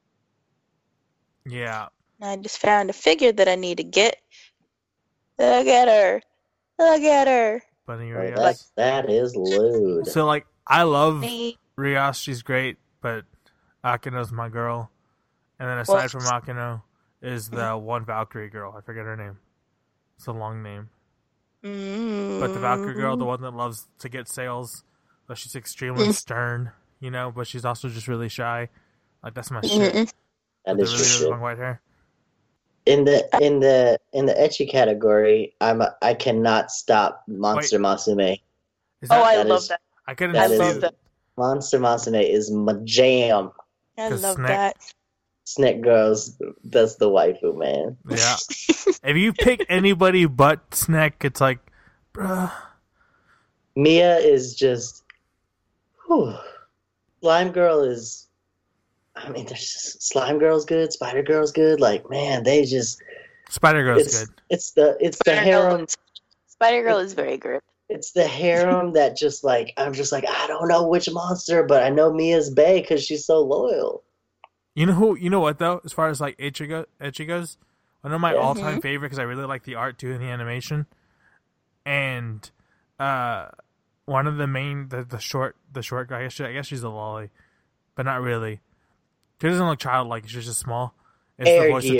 Speaker 5: Yeah.
Speaker 2: I just found a figure that I need to get. Look at her. Look at her.
Speaker 5: Bunny
Speaker 4: Oh,
Speaker 5: Rios.
Speaker 4: that is lewd.
Speaker 5: So like I love
Speaker 2: Me.
Speaker 5: Rios, she's great, but Akino's my girl. And then aside from Akino is the one Valkyrie girl. I forget her name. It's a long name. But the Valkyrie girl, the one that loves to get sales, but she's extremely stern, you know, but she's also just really shy. Like, that's my shit.
Speaker 4: That is
Speaker 5: really,
Speaker 4: really
Speaker 5: long white hair.
Speaker 4: In the ecchi category, I cannot stop Monster Masume.
Speaker 2: I love that.
Speaker 5: I couldn't
Speaker 2: love that.
Speaker 4: Monster Masume is my jam.
Speaker 2: I love that.
Speaker 4: Snack Girls, that's the waifu, man.
Speaker 5: Yeah. If you pick anybody but Snack, it's like, bruh.
Speaker 4: Mia is just, whew. Slime Girl is, I mean, there's just, Slime Girl's good, Spider Girl's good. Like, man, they just.
Speaker 5: Spider Girl's good.
Speaker 4: It's the harem.
Speaker 2: Spider Girl is very good.
Speaker 4: It's the harem that just like, I'm just like, I don't know which monster, but I know Mia's bae because she's so loyal.
Speaker 5: You know what though? As far as like ecchi goes, one of my all-time favorite because I really like the art too and the animation, and one of the main the short guy. I guess she's a lolly, but not really. She doesn't look childlike. She's just small. It's the voice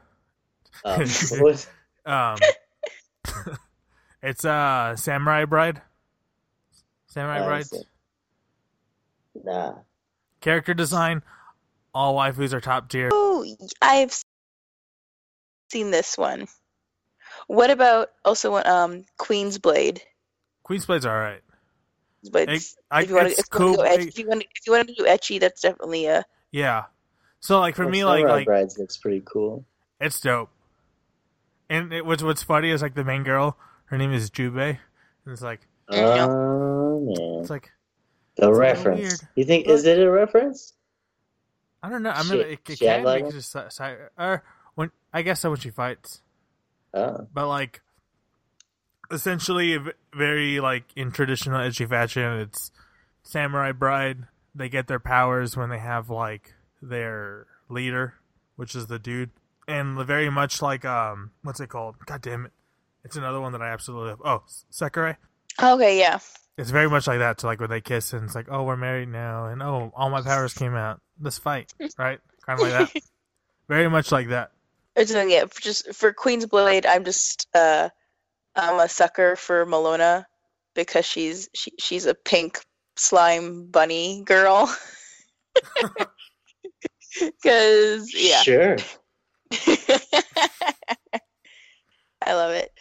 Speaker 5: of Taiga. It's Samurai Bride. Samurai Bride.
Speaker 4: Nah.
Speaker 5: Character design. All waifus are top tier.
Speaker 2: Oh, I've seen this one. What about also Queen's Blade?
Speaker 5: Queen's Blade's alright.
Speaker 2: But if you want to do ecchi, that's definitely a
Speaker 5: yeah. So like for me, like
Speaker 4: Brides looks pretty cool.
Speaker 5: It's dope. And what's funny is like the main girl, her name is Jubei, and it's like
Speaker 4: man.
Speaker 5: It's like
Speaker 4: the reference. You think is it a reference?
Speaker 5: I don't know. I mean, it can be just when I guess so when she fights.
Speaker 4: Oh.
Speaker 5: But like, essentially, very like in traditional ecchi fashion, it's Samurai Bride. They get their powers when they have like their leader, which is the dude, and very much like what's it called? God damn it! It's another one that I absolutely love. Oh, Sekirei.
Speaker 2: Okay, yeah.
Speaker 5: It's very much like that. So like when they kiss and it's like, oh, we're married now, and oh, all my powers came out. Let's fight, right? Kind of like that. Very much like that.
Speaker 2: Yeah, just for Queen's Blade, I'm a sucker for Malona because she's a pink slime bunny girl. Because yeah,
Speaker 4: sure.
Speaker 2: I love it.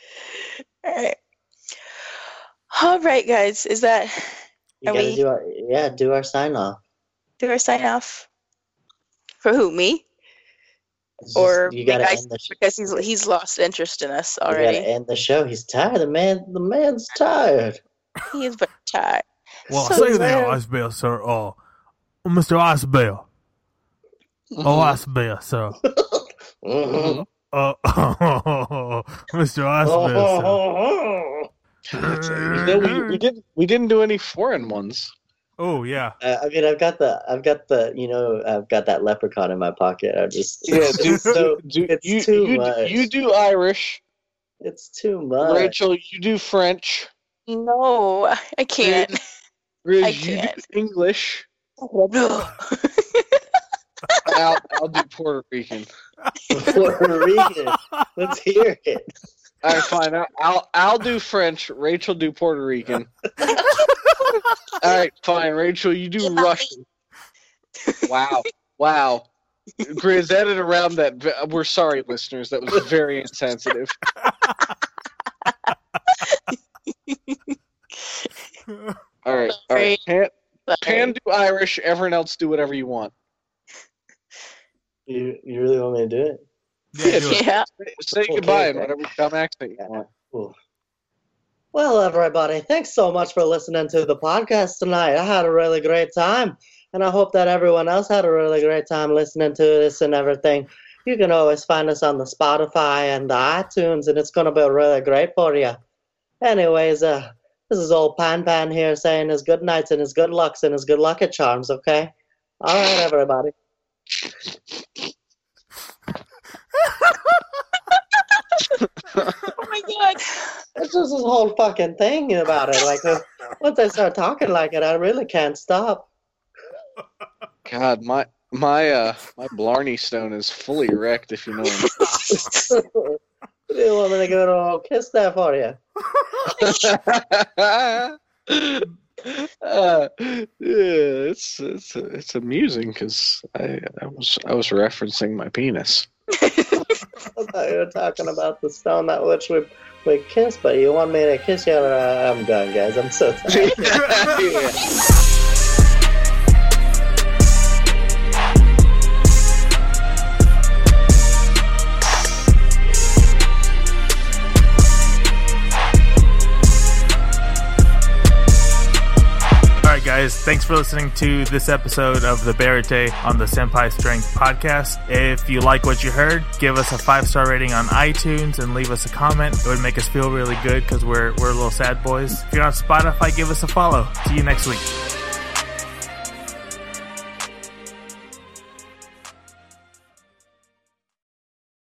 Speaker 2: All right, guys. Is that?
Speaker 4: Do our sign off.
Speaker 2: Do our sign off. For who? Me? Or
Speaker 4: you gotta end the
Speaker 2: because he's lost interest in us already.
Speaker 4: You gotta end the show. He's tired. The man's tired.
Speaker 2: He is very tired.
Speaker 5: Well, say that, Icebear, sir. Mr. Icebear. Icebear, sir. Mr. Icebear,
Speaker 3: sir. We didn't do any foreign ones.
Speaker 5: Oh yeah.
Speaker 4: I mean, I've got that leprechaun in my pocket. I just it's too much.
Speaker 3: You do Irish.
Speaker 4: It's too much.
Speaker 3: Rachel, you do French.
Speaker 2: No, I can't.
Speaker 3: Riz,
Speaker 2: I can't.
Speaker 3: You do English. I'll do Puerto Rican.
Speaker 4: Puerto Rican. Let's hear it.
Speaker 3: All right, fine. I'll do French. Rachel do Puerto Rican. All right, fine. Rachel, you do Russian. Wow. Grizz, edit around that. We're sorry, listeners. That was very insensitive. All right. Pan do Irish. Everyone else do whatever you want.
Speaker 4: You really want me to do it?
Speaker 2: Yeah.
Speaker 3: Say goodbye in whatever dumb accent you want.
Speaker 4: Cool. Well, everybody, thanks so much for listening to the podcast tonight. I had a really great time, and I hope that everyone else had a really great time listening to this and everything. You can always find us on the Spotify and the iTunes, and it's going to be really great for you. Anyways, this is old Pan here saying his good nights and his good lucks and his good lucky charms, okay? All right, everybody.
Speaker 2: Oh my god.
Speaker 4: It's just this whole fucking thing about it. Like, once I start talking like it, I really can't stop.
Speaker 3: God, My Blarney Stone is fully erect, if you know what
Speaker 4: You didn't want me to go to a kiss that for you.
Speaker 3: Yeah, it's amusing because I was referencing my penis.
Speaker 4: I thought you were talking about the stone that which we kiss, but you want me to kiss you? I'm done, guys. I'm so tired.
Speaker 3: Yeah.
Speaker 5: Alright guys, thanks for listening to this episode of the Barate on the Senpai Strength podcast. If you like what you heard, give us a 5-star rating on iTunes and leave us a comment. It would make us feel really good because we're little sad boys. If you're on Spotify, give us a follow. See you next week.